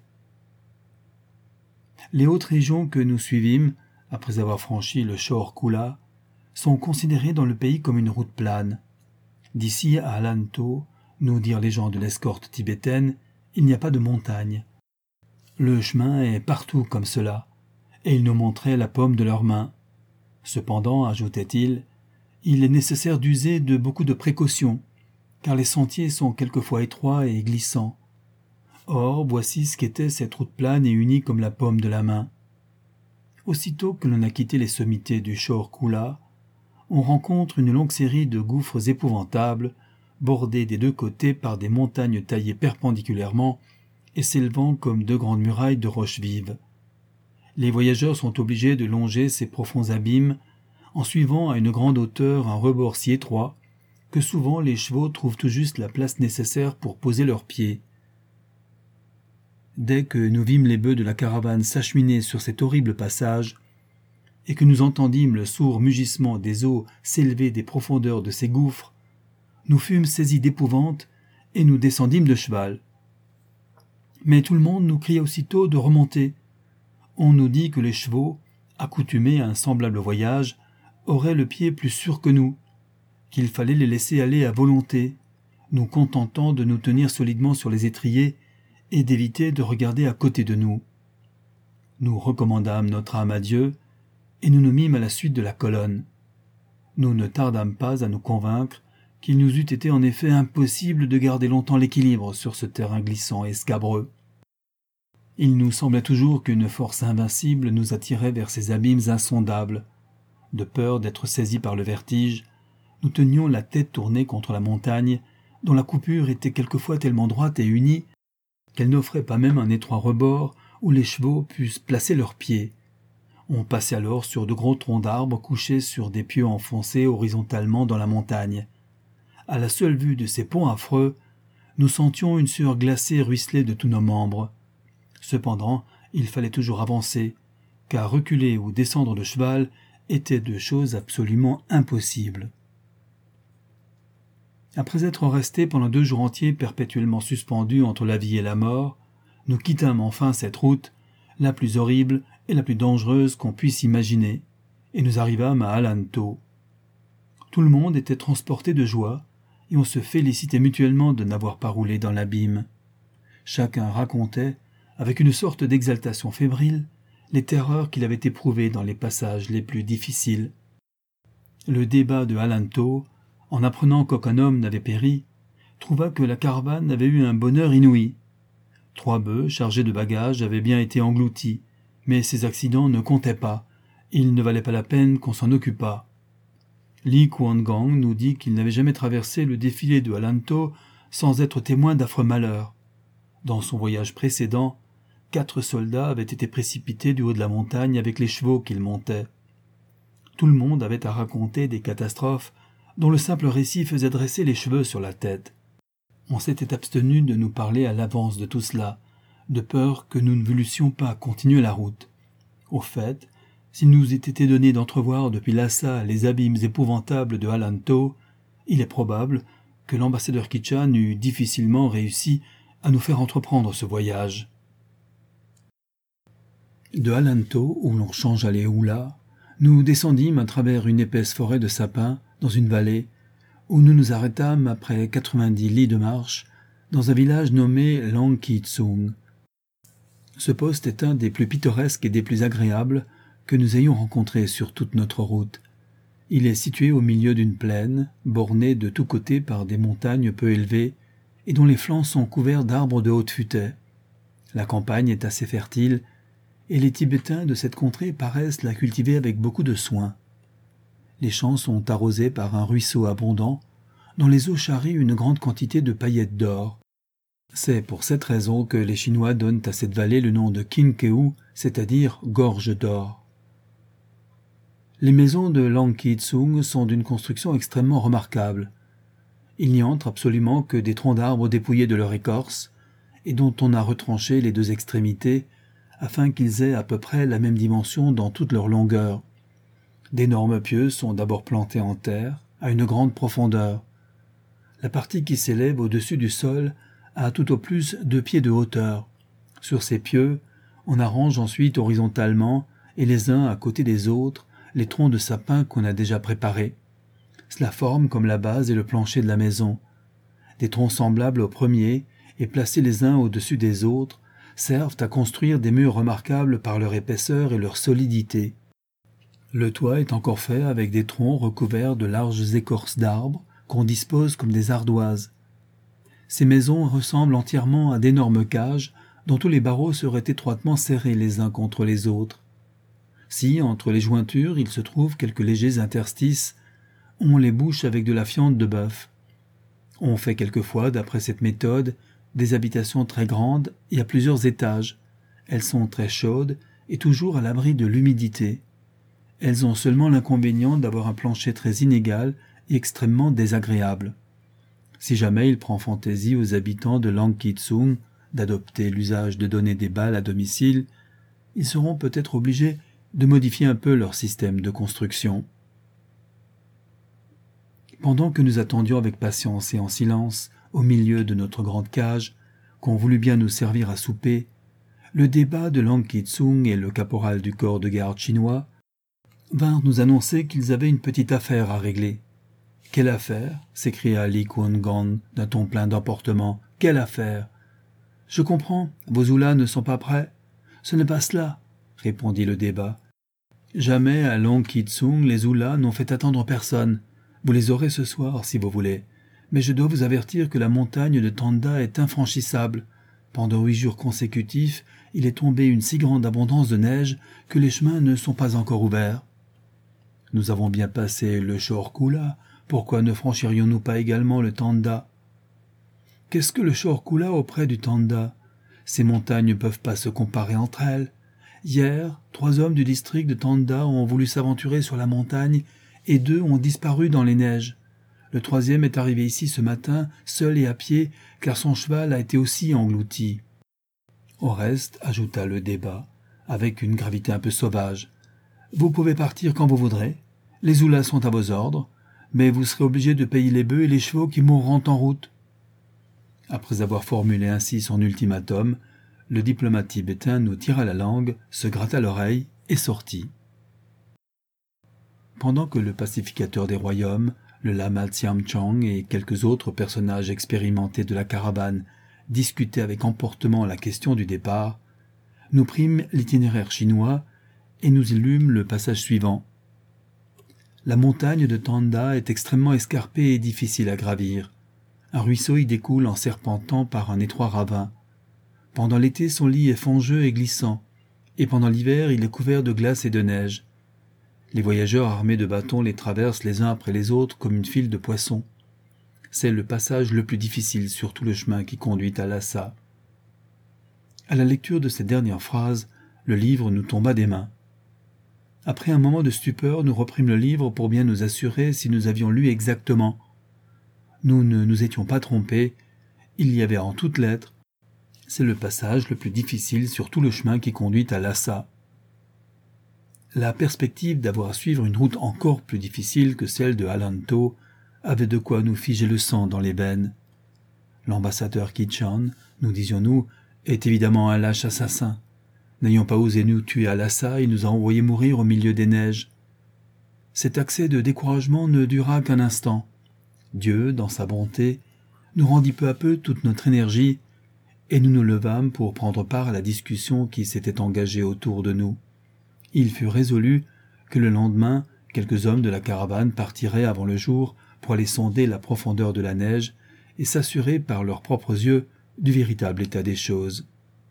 Les hautes régions que nous suivîmes, après avoir franchi le Shorkula, sont considérées dans le pays comme une route plane. D'ici à Alanto, nous dirent les gens de l'escorte tibétaine, il n'y a pas de montagne. Le chemin est partout comme cela, et ils nous montraient la paume de leurs mains. Cependant, ajoutait-il, il est nécessaire d'user de beaucoup de précautions, car les sentiers sont quelquefois étroits et glissants. Or, voici ce qu'était cette route plane et unie comme la paume de la main. Aussitôt que l'on a quitté les sommités du Shor Kula, on rencontre une longue série de gouffres épouvantables, bordés des deux côtés par des montagnes taillées perpendiculairement et s'élevant comme deux grandes murailles de roches vives. Les voyageurs sont obligés de longer ces profonds abîmes en suivant à une grande hauteur un rebord si étroit que souvent les chevaux trouvent tout juste la place nécessaire pour poser leurs pieds. Dès que nous vîmes les bœufs de la caravane s'acheminer sur cet horrible passage, et que nous entendîmes le sourd mugissement des eaux s'élever des profondeurs de ces gouffres, nous fûmes saisis d'épouvante et nous descendîmes de cheval. Mais tout le monde nous cria aussitôt de remonter. On nous dit que les chevaux, accoutumés à un semblable voyage, auraient le pied plus sûr que nous, qu'il fallait les laisser aller à volonté, nous contentant de nous tenir solidement sur les étriers et d'éviter de regarder à côté de nous. Nous recommandâmes notre âme à Dieu, et nous nous mîmes à la suite de la colonne. Nous ne tardâmes pas à nous convaincre qu'il nous eût été en effet impossible de garder longtemps l'équilibre sur ce terrain glissant et scabreux. Il nous semblait toujours qu'une force invincible nous attirait vers ces abîmes insondables. De peur d'être saisis par le vertige, nous tenions la tête tournée contre la montagne, dont la coupure était quelquefois tellement droite et unie qu'elle n'offrait pas même un étroit rebord où les chevaux pussent placer leurs pieds. On passait alors sur de gros troncs d'arbres couchés sur des pieux enfoncés horizontalement dans la montagne. À la seule vue de ces ponts affreux, nous sentions une sueur glacée ruisseler de tous nos membres. Cependant, il fallait toujours avancer, car reculer ou descendre de cheval étaient deux choses absolument impossibles. Après être restés pendant 2 jours entiers perpétuellement suspendus entre la vie et la mort, nous quittâmes enfin cette route, la plus horrible et la plus dangereuse qu'on puisse imaginer, et nous arrivâmes à Alanto. Tout le monde était transporté de joie, et on se félicitait mutuellement de n'avoir pas roulé dans l'abîme. Chacun racontait, avec une sorte d'exaltation fébrile, les terreurs qu'il avait éprouvées dans les passages les plus difficiles. Le débat de Alanto, en apprenant qu'aucun homme n'avait péri, trouva que la caravane avait eu un bonheur inouï. 3 bœufs chargés de bagages avaient bien été engloutis, mais ces accidents ne comptaient pas, il ne valait pas la peine qu'on s'en occupât. Li Kuan-gang nous dit qu'il n'avait jamais traversé le défilé de Alanto sans être témoin d'affreux malheurs. Dans son voyage précédent, 4 soldats avaient été précipités du haut de la montagne avec les chevaux qu'ils montaient. Tout le monde avait à raconter des catastrophes dont le simple récit faisait dresser les cheveux sur la tête. On s'était abstenu de nous parler à l'avance de tout cela, de peur que nous ne voussions pas continuer la route. Au fait, s'il nous eût été donné d'entrevoir depuis Lhasa les abîmes épouvantables de Alanto, il est probable que l'ambassadeur Kichan eût difficilement réussi à nous faire entreprendre ce voyage. De Alanto, où l'on change à Léoula, nous descendîmes à travers une épaisse forêt de sapins dans une vallée, où nous nous arrêtâmes après 90 lis de marche, dans un village nommé Langkitsung. Ce poste est un des plus pittoresques et des plus agréables que nous ayons rencontrés sur toute notre route. Il est situé au milieu d'une plaine, bornée de tous côtés par des montagnes peu élevées et dont les flancs sont couverts d'arbres de haute futaie. La campagne est assez fertile et les Tibétains de cette contrée paraissent la cultiver avec beaucoup de soin. Les champs sont arrosés par un ruisseau abondant, dont les eaux charrient une grande quantité de paillettes d'or. C'est pour cette raison que les Chinois donnent à cette vallée le nom de Kinkeu, c'est-à-dire gorge d'or. Les maisons de Langkitsung sont d'une construction extrêmement remarquable. Il n'y entre absolument que des troncs d'arbres dépouillés de leur écorce, et dont on a retranché les 2 extrémités, afin qu'ils aient à peu près la même dimension dans toute leur longueur. D'énormes pieux sont d'abord plantés en terre, à une grande profondeur. La partie qui s'élève au-dessus du sol a tout au plus 2 pieds de hauteur. Sur ces pieux, on arrange ensuite horizontalement, et les uns à côté des autres, les troncs de sapin qu'on a déjà préparés. Cela forme comme la base et le plancher de la maison. Des troncs semblables aux premiers, et placés les uns au-dessus des autres, servent à construire des murs remarquables par leur épaisseur et leur solidité. Le toit est encore fait avec des troncs recouverts de larges écorces d'arbres, qu'on dispose comme des ardoises. Ces maisons ressemblent entièrement à d'énormes cages dont tous les barreaux seraient étroitement serrés les uns contre les autres. Si, entre les jointures, il se trouve quelques légers interstices, on les bouche avec de la fiente de bœuf. On fait quelquefois, d'après cette méthode, des habitations très grandes et à plusieurs étages. Elles sont très chaudes et toujours à l'abri de l'humidité. Elles ont seulement l'inconvénient d'avoir un plancher très inégal et extrêmement désagréable. Si jamais il prend fantaisie aux habitants de Langkitsung d'adopter l'usage de donner des balles à domicile, ils seront peut-être obligés de modifier un peu leur système de construction. Pendant que nous attendions avec patience et en silence, au milieu de notre grande cage, qu'on voulut bien nous servir à souper, le débat de Langkitsung et le caporal du corps de garde chinois vinrent nous annoncer qu'ils avaient une petite affaire à régler. « Quelle affaire ?» s'écria Li Kuan-gon d'un ton plein d'emportement. « Quelle affaire ?»« Je comprends, vos Zoulas ne sont pas prêts. »« Ce n'est pas cela, » répondit le débat. « Jamais à Langkitsung les Zoulas n'ont fait attendre personne. Vous les aurez ce soir, si vous voulez. Mais je dois vous avertir que la montagne de Tanda est infranchissable. Pendant 8 jours consécutifs, il est tombé une si grande abondance de neige que les chemins ne sont pas encore ouverts. Nous avons bien passé le Shorkula. Pourquoi ne franchirions-nous pas également le Tanda? Qu'est-ce que le Shorkula auprès du Tanda? Ces montagnes ne peuvent pas se comparer entre elles. Hier, 3 hommes du district de Tanda ont voulu s'aventurer sur la montagne et 2 ont disparu dans les neiges. Le 3e est arrivé ici ce matin, seul et à pied, car son cheval a été aussi englouti. Au reste, ajouta le débat, avec une gravité un peu sauvage, vous pouvez partir quand vous voudrez. Les Zoulas sont à vos ordres, mais vous serez obligé de payer les bœufs et les chevaux qui mourront en route. Après avoir formulé ainsi son ultimatum, le diplomate tibétain nous tira la langue, se gratta l'oreille et sortit. Pendant que le pacificateur des royaumes, le lama Tsiam-chong et quelques autres personnages expérimentés de la caravane discutaient avec emportement la question du départ, nous prîmes l'itinéraire chinois et nous y lûmes le passage suivant. La montagne de Tanda est extrêmement escarpée et difficile à gravir. Un ruisseau y découle en serpentant par un étroit ravin. Pendant l'été, son lit est fangeux et glissant, et pendant l'hiver, il est couvert de glace et de neige. Les voyageurs armés de bâtons les traversent les uns après les autres comme une file de poissons. C'est le passage le plus difficile sur tout le chemin qui conduit à Lhasa. À la lecture de cette dernière phrase, le livre nous tomba des mains. Après un moment de stupeur, nous reprîmes le livre pour bien nous assurer si nous avions lu exactement. Nous ne nous étions pas trompés. Il y avait en toutes lettres « C'est le passage le plus difficile sur tout le chemin qui conduit à Lhasa ». La perspective d'avoir à suivre une route encore plus difficile que celle de Halanto avait de quoi nous figer le sang dans les veines. L'ambassadeur Kichan, nous disions-nous, est évidemment un lâche assassin. N'ayant pas osé nous tuer à Lhasa, il nous a envoyés mourir au milieu des neiges. Cet accès de découragement ne dura qu'un instant. Dieu, dans sa bonté, nous rendit peu à peu toute notre énergie, et nous nous levâmes pour prendre part à la discussion qui s'était engagée autour de nous. Il fut résolu que le lendemain, quelques hommes de la caravane partiraient avant le jour pour aller sonder la profondeur de la neige et s'assurer par leurs propres yeux du véritable état des choses.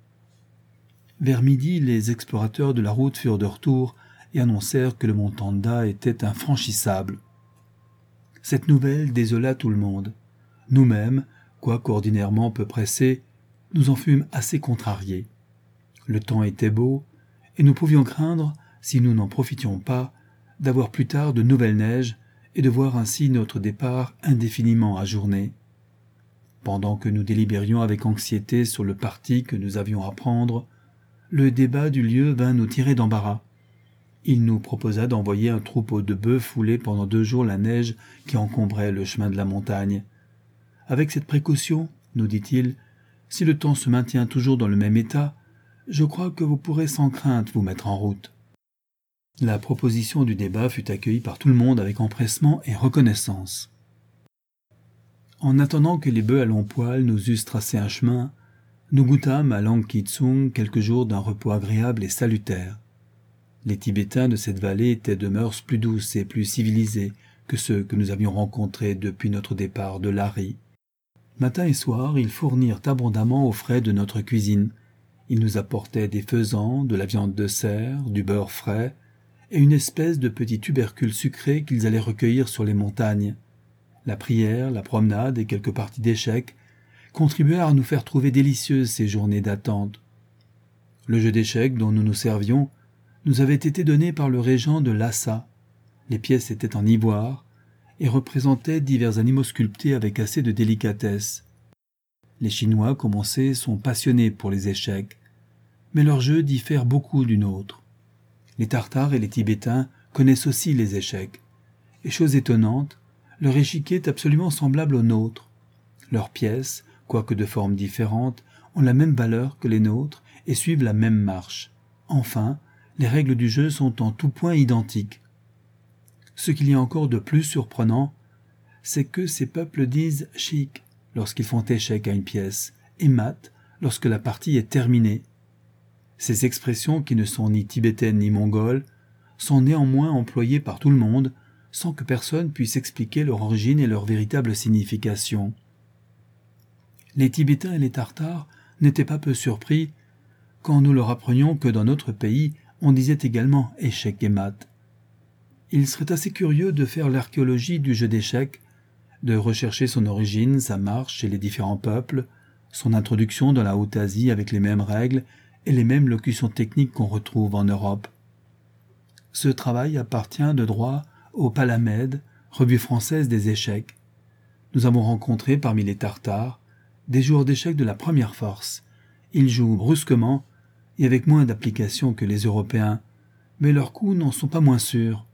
Vers midi, les explorateurs de la route furent de retour et annoncèrent que le mont Tanda était infranchissable. Cette nouvelle désola tout le monde. Nous-mêmes, quoique ordinairement peu pressés, nous en fûmes assez contrariés. Le temps était beau, et nous pouvions craindre, si nous n'en profitions pas, d'avoir plus tard de nouvelles neiges et de voir ainsi notre départ indéfiniment ajourné. Pendant que nous délibérions avec anxiété sur le parti que nous avions à prendre, le débat du lieu vint nous tirer d'embarras. Il nous proposa d'envoyer un troupeau de bœufs fouler pendant 2 jours la neige qui encombrait le chemin de la montagne. Avec cette précaution, nous dit-il, si le temps se maintient toujours dans le même état, je crois que vous pourrez sans crainte vous mettre en route. La proposition du débat fut accueillie par tout le monde avec empressement et reconnaissance. En attendant que les bœufs à long poil nous eussent tracé un chemin, nous goûtâmes à Langkitsung quelques jours d'un repos agréable et salutaire. Les Tibétains de cette vallée étaient de mœurs plus douces et plus civilisées que ceux que nous avions rencontrés depuis notre départ de Lari. Matin et soir, ils fournirent abondamment aux frais de notre cuisine. Ils nous apportaient des faisans, de la viande de cerf, du beurre frais, et une espèce de petits tubercules sucrés qu'ils allaient recueillir sur les montagnes. La prière, la promenade et quelques parties d'échecs contribuèrent à nous faire trouver délicieuses ces journées d'attente. Le jeu d'échecs dont nous nous servions nous avait été donné par le régent de Lhasa. Les pièces étaient en ivoire et représentaient divers animaux sculptés avec assez de délicatesse. Les Chinois, comme on sait, sont passionnés pour les échecs, mais leur jeu diffère beaucoup du nôtre. Les Tartares et les Tibétains connaissent aussi les échecs, et chose étonnante, leur échiquier est absolument semblable au nôtre. Leurs pièces, quoique de formes différentes, ont la même valeur que les nôtres et suivent la même marche. Enfin, les règles du jeu sont en tout point identiques. Ce qu'il y a encore de plus surprenant, c'est que ces peuples disent « chic » lorsqu'ils font échec à une pièce et « mat » lorsque la partie est terminée. Ces expressions, qui ne sont ni tibétaines ni mongoles, sont néanmoins employées par tout le monde sans que personne puisse expliquer leur origine et leur véritable signification. Les Tibétains et les Tartares n'étaient pas peu surpris quand nous leur apprenions que dans notre pays, on disait également « échec et mat ». Il serait assez curieux de faire l'archéologie du jeu d'échecs, de rechercher son origine, sa marche chez les différents peuples, son introduction dans la Haute-Asie avec les mêmes règles et les mêmes locutions techniques qu'on retrouve en Europe. Ce travail appartient de droit au Palamède, revue française des échecs. Nous avons rencontré parmi les Tartares des joueurs d'échecs de la première force. Ils jouent brusquement et avec moins d'application que les Européens, mais leurs coups n'en sont pas moins sûrs.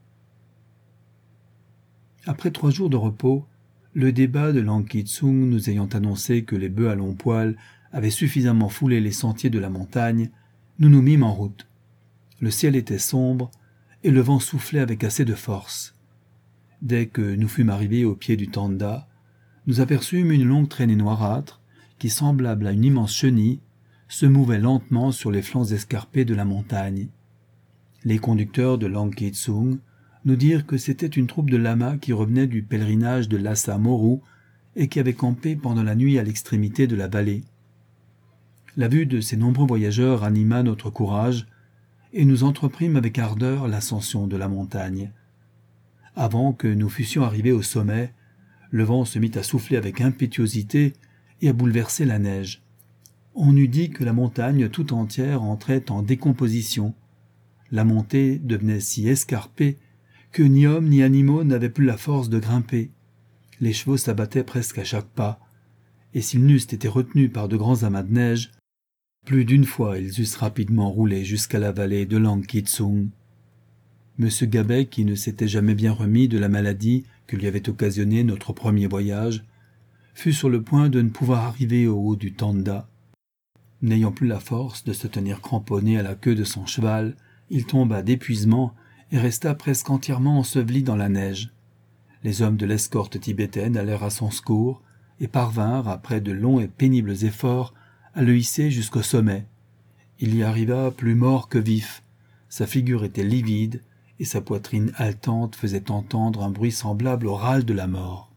Après 3 jours de repos, le débat de Langkitsung nous ayant annoncé que les bœufs à long poil avaient suffisamment foulé les sentiers de la montagne, nous nous mîmes en route. Le ciel était sombre et le vent soufflait avec assez de force. Dès que nous fûmes arrivés au pied du Tanda, nous aperçûmes une longue traînée noirâtre qui, semblable à une immense chenille, se mouvait lentement sur les flancs escarpés de la montagne. Les conducteurs de Langkitsung nous dirent que c'était une troupe de lamas qui revenait du pèlerinage de Lhasa Moru et qui avait campé pendant la nuit à l'extrémité de la vallée. La vue de ces nombreux voyageurs anima notre courage et nous entreprîmes avec ardeur l'ascension de la montagne. Avant que nous fussions arrivés au sommet, le vent se mit à souffler avec impétuosité et à bouleverser la neige. On eût dit que la montagne tout entière entrait en décomposition. La montée devenait si escarpée que ni hommes ni animaux n'avaient plus la force de grimper. Les chevaux s'abattaient presque à chaque pas, et s'ils n'eussent été retenus par de grands amas de neige, plus d'une fois ils eussent rapidement roulé jusqu'à la vallée de Langkitsung. M. Gabet, qui ne s'était jamais bien remis de la maladie que lui avait occasionnée notre premier voyage, fut sur le point de ne pouvoir arriver au haut du Tanda. N'ayant plus la force de se tenir cramponné à la queue de son cheval, il tomba d'épuisement et resta presque entièrement enseveli dans la neige. Les hommes de l'escorte tibétaine allèrent à son secours et parvinrent, après de longs et pénibles efforts, à le hisser jusqu'au sommet. Il y arriva plus mort que vif. Sa figure était livide et sa poitrine haletante faisait entendre un bruit semblable au râle de la mort.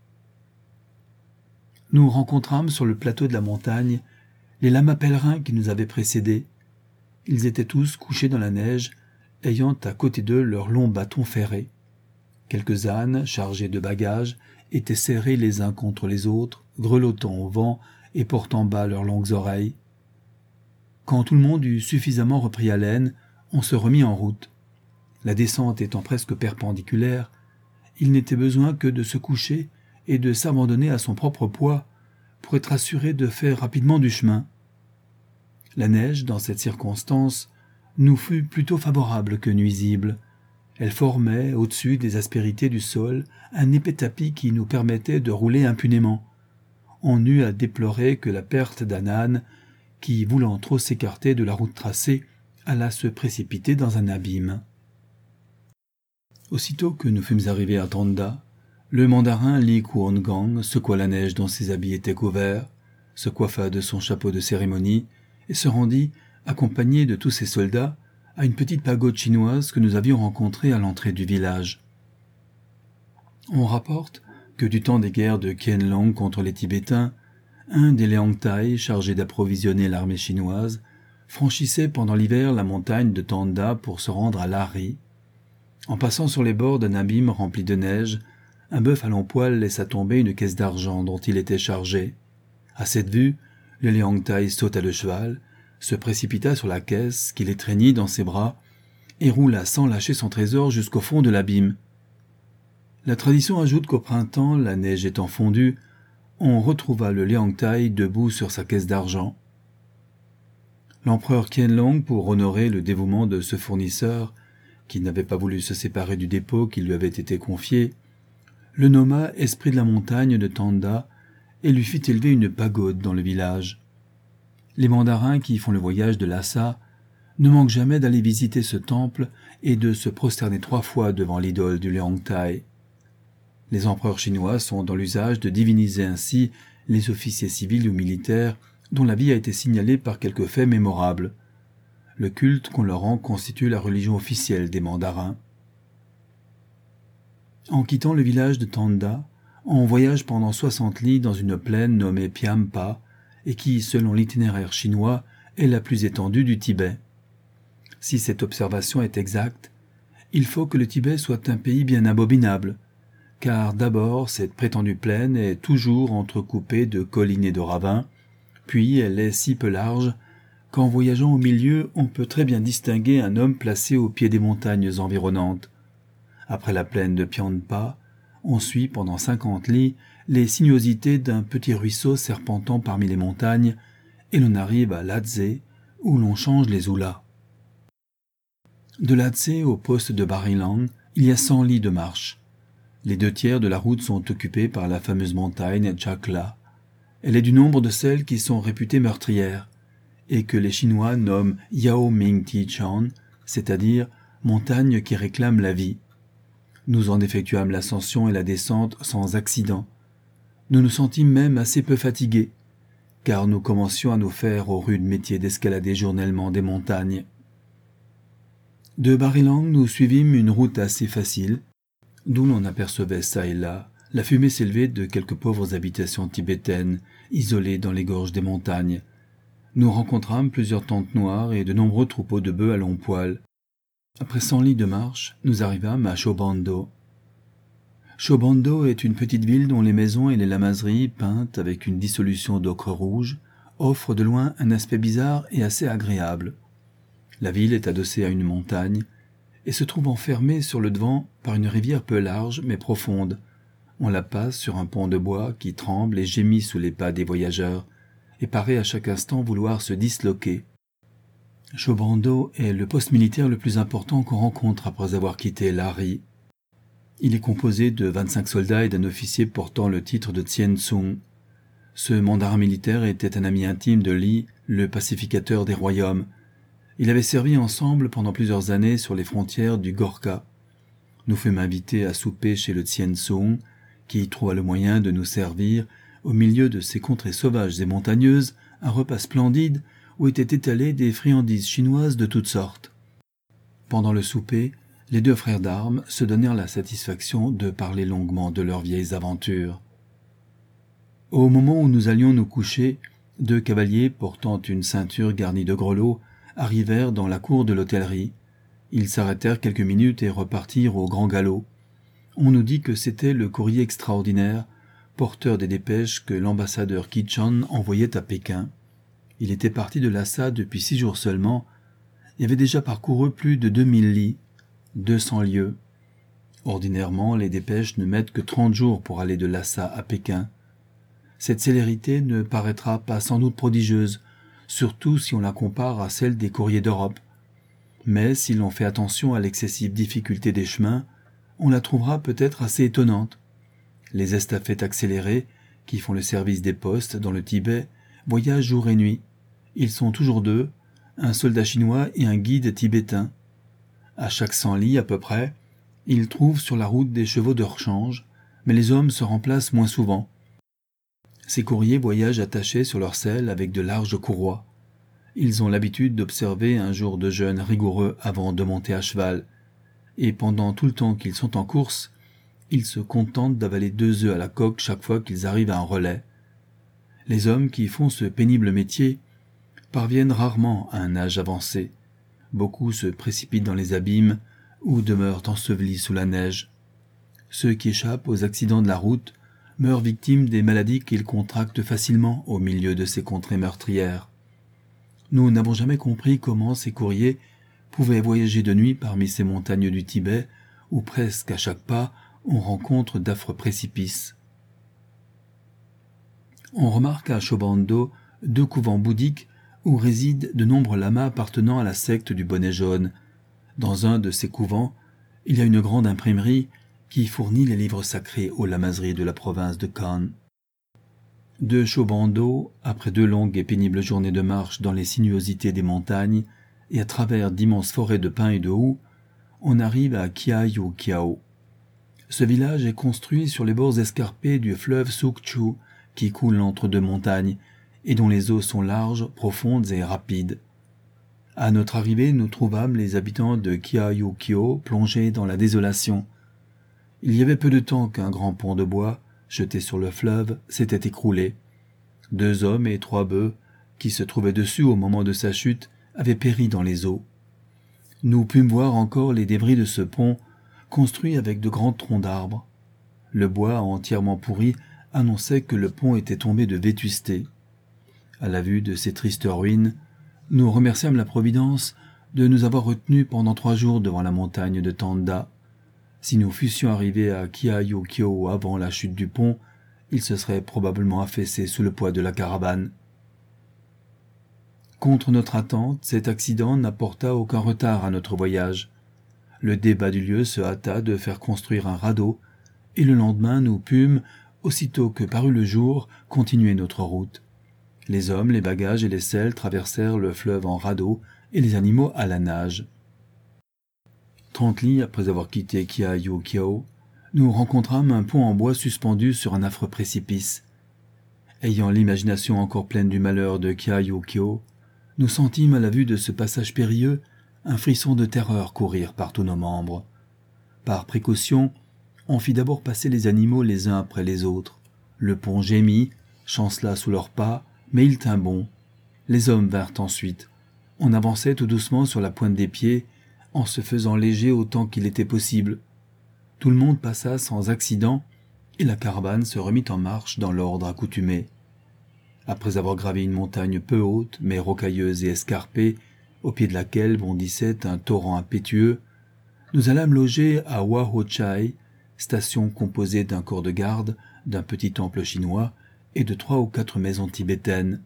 Nous rencontrâmes sur le plateau de la montagne les lamas pèlerins qui nous avaient précédés. Ils étaient tous couchés dans la neige, ayant à côté d'eux leurs longs bâtons ferrés. Quelques ânes, chargés de bagages, étaient serrés les uns contre les autres, grelottant au vent et portant bas leurs longues oreilles. Quand tout le monde eut suffisamment repris haleine, on se remit en route. La descente étant presque perpendiculaire, il n'était besoin que de se coucher et de s'abandonner à son propre poids pour être assuré de faire rapidement du chemin. La neige, dans cette circonstance, nous fut plutôt favorable que nuisible. Elle formait, au-dessus des aspérités du sol, un épais tapis qui nous permettait de rouler impunément. On n'eut à déplorer que la perte d'un âne qui, voulant trop s'écarter de la route tracée, alla se précipiter dans un abîme. Aussitôt que nous fûmes arrivés à Tanda, le mandarin Li Kuongang secoua la neige dont ses habits étaient couverts, se coiffa de son chapeau de cérémonie et se rendit, accompagné de tous ses soldats, à une petite pagode chinoise que nous avions rencontrée à l'entrée du village. On rapporte que du temps des guerres de Qianlong contre les Tibétains, un des Liangtai chargé d'approvisionner l'armée chinoise franchissait pendant l'hiver la montagne de Tanda pour se rendre à Lari. En passant sur les bords d'un abîme rempli de neige, un bœuf à long poil laissa tomber une caisse d'argent dont il était chargé. À cette vue, le Liangtai sauta de cheval, se précipita sur la caisse qu'il étreignit dans ses bras et roula sans lâcher son trésor jusqu'au fond de l'abîme. La tradition ajoute qu'au printemps, la neige étant fondue, on retrouva le Liangtai debout sur sa caisse d'argent. L'empereur Qianlong, pour honorer le dévouement de ce fournisseur, qui n'avait pas voulu se séparer du dépôt qui lui avait été confié, le nomma esprit de la montagne de Tanda et lui fit élever une pagode dans le village. Les mandarins qui font le voyage de Lhasa ne manquent jamais d'aller visiter ce temple et de se prosterner 3 fois devant l'idole du Liangtai. Les empereurs chinois sont dans l'usage de diviniser ainsi les officiers civils ou militaires dont la vie a été signalée par quelques faits mémorables. Le culte qu'on leur rend constitue la religion officielle des mandarins. En quittant le village de Tanda, on voyage pendant 60 lis dans une plaine nommée Piampa et qui, selon l'itinéraire chinois, est la plus étendue du Tibet. Si cette observation est exacte, il faut que le Tibet soit un pays bien abominable, car d'abord cette prétendue plaine est toujours entrecoupée de collines et de ravins, puis elle est si peu large qu'en voyageant au milieu on peut très bien distinguer un homme placé au pied des montagnes environnantes. Après la plaine de Piampa, on suit pendant 50 lis les sinuosités d'un petit ruisseau serpentant parmi les montagnes et l'on arrive à Lhasa où l'on change les oulas. De Lhasa au poste de Barilang, il y a 100 lis de marche. Les 2 tiers de la route sont occupés par la fameuse montagne Chakla. Elle est du nombre de celles qui sont réputées meurtrières et que les Chinois nomment Yao Ming Ti Chan, c'est-à-dire montagne qui réclame la vie. Nous en effectuâmes l'ascension et la descente sans accident. Nous nous sentîmes même assez peu fatigués, car nous commencions à nous faire au rude métier d'escalader journellement des montagnes. De Barilang, nous suivîmes une route assez facile, d'où l'on apercevait çà et là la fumée s'élevait de quelques pauvres habitations tibétaines, isolées dans les gorges des montagnes. Nous rencontrâmes plusieurs tentes noires et de nombreux troupeaux de bœufs à long poil. Après 100 lis de marche, nous arrivâmes à Shobando. Shobando est une petite ville dont les maisons et les lamaseries, peintes avec une dissolution d'ocre rouge, offrent de loin un aspect bizarre et assez agréable. La ville est adossée à une montagne et se trouve enfermée sur le devant par une rivière peu large mais profonde. On la passe sur un pont de bois qui tremble et gémit sous les pas des voyageurs et paraît à chaque instant vouloir se disloquer. Shobando est le poste militaire le plus important qu'on rencontre après avoir quitté Lari. Il est composé de 25 soldats et d'un officier portant le titre de Tien Tsung. Ce mandarin militaire était un ami intime de Li, le pacificateur des royaumes. Ils avaient servi ensemble pendant plusieurs années sur les frontières du Gorkha. Nous fûmes invités à souper chez le Tien Tsung, qui trouva le moyen de nous servir, au milieu de ces contrées sauvages et montagneuses, un repas splendide où étaient étalées des friandises chinoises de toutes sortes. Pendant le souper, les 2 frères d'armes se donnèrent la satisfaction de parler longuement de leurs vieilles aventures. Au moment où nous allions nous coucher, 2 cavaliers portant une ceinture garnie de grelots arrivèrent dans la cour de l'hôtellerie. Ils s'arrêtèrent quelques minutes et repartirent au grand galop. On nous dit que c'était le courrier extraordinaire, porteur des dépêches que l'ambassadeur Qichan envoyait à Pékin. Il était parti de Lhasa depuis 6 jours seulement et avait déjà parcouru plus de 2000 lis, 200 lieues. Ordinairement, les dépêches ne mettent que 30 jours pour aller de Lhasa à Pékin. Cette célérité ne paraîtra pas sans doute prodigieuse, surtout si on la compare à celle des courriers d'Europe. Mais si l'on fait attention à l'excessive difficulté des chemins, on la trouvera peut-être assez étonnante. Les estafettes accélérées, qui font le service des postes dans le Tibet, voyagent jour et nuit. Ils sont toujours 2, un soldat chinois et un guide tibétain. À chaque 100 lis à peu près, ils trouvent sur la route des chevaux de rechange, mais les hommes se remplacent moins souvent. Ces courriers voyagent attachés sur leurs selles avec de larges courroies. Ils ont l'habitude d'observer un jour de jeûne rigoureux avant de monter à cheval, et pendant tout le temps qu'ils sont en course, ils se contentent d'avaler 2 œufs à la coque chaque fois qu'ils arrivent à un relais. Les hommes qui font ce pénible métier parviennent rarement à un âge avancé. Beaucoup se précipitent dans les abîmes ou demeurent ensevelis sous la neige. Ceux qui échappent aux accidents de la route meurent victimes des maladies qu'ils contractent facilement au milieu de ces contrées meurtrières. Nous n'avons jamais compris comment ces courriers pouvaient voyager de nuit parmi ces montagnes du Tibet, où presque à chaque pas on rencontre d'affreux précipices. On remarque à Shobando 2 couvents bouddhiques où résident de nombreux lamas appartenant à la secte du bonnet jaune. Dans un de ces couvents, il y a une grande imprimerie qui fournit les livres sacrés aux lamaseries de la province de Khan. De Shobando, après 2 longues et pénibles journées de marche dans les sinuosités des montagnes et à travers d'immenses forêts de pins et de houx, on arrive à Kiayu-Kiao. Ce village est construit sur les bords escarpés du fleuve Sukchu qui coule entre 2 montagnes et dont les eaux sont larges, profondes et rapides. À notre arrivée, nous trouvâmes les habitants de Kiayu-Kiao plongés dans la désolation. Il y avait peu de temps qu'un grand pont de bois, jeté sur le fleuve, s'était écroulé. 2 hommes et 3 bœufs, qui se trouvaient dessus au moment de sa chute, avaient péri dans les eaux. Nous pûmes voir encore les débris de ce pont, construit avec de grands troncs d'arbres. Le bois, entièrement pourri, annonçait que le pont était tombé de vétusté. À la vue de ces tristes ruines, nous remerciâmes la Providence de nous avoir retenus pendant 3 jours devant la montagne de Tanda. Si nous fussions arrivés à Kiayu-Kiao avant la chute du pont, il se serait probablement affaissé sous le poids de la caravane. Contre notre attente, cet accident n'apporta aucun retard à notre voyage. Le débat du lieu se hâta de faire construire un radeau, et le lendemain nous pûmes, aussitôt que parut le jour, continuer notre route. Les hommes, les bagages et les selles traversèrent le fleuve en radeau et les animaux à la nage. 30 lis après avoir quitté Kiayu-Kiao, nous rencontrâmes un pont en bois suspendu sur un affreux précipice. Ayant l'imagination encore pleine du malheur de Kiayu-Kiao, nous sentîmes à la vue de ce passage périlleux un frisson de terreur courir par tous nos membres. Par précaution, on fit d'abord passer les animaux les uns après les autres. Le pont gémit, chancela sous leurs pas, mais il tint bon. Les hommes vinrent ensuite. On avançait tout doucement sur la pointe des pieds, en se faisant léger autant qu'il était possible. Tout le monde passa sans accident, et la caravane se remit en marche dans l'ordre accoutumé. Après avoir gravi une montagne peu haute, mais rocailleuse et escarpée, au pied de laquelle bondissait un torrent impétueux, nous allâmes loger à Wahochai, station composée d'un corps de garde, d'un petit temple chinois et de 3 ou 4 maisons tibétaines.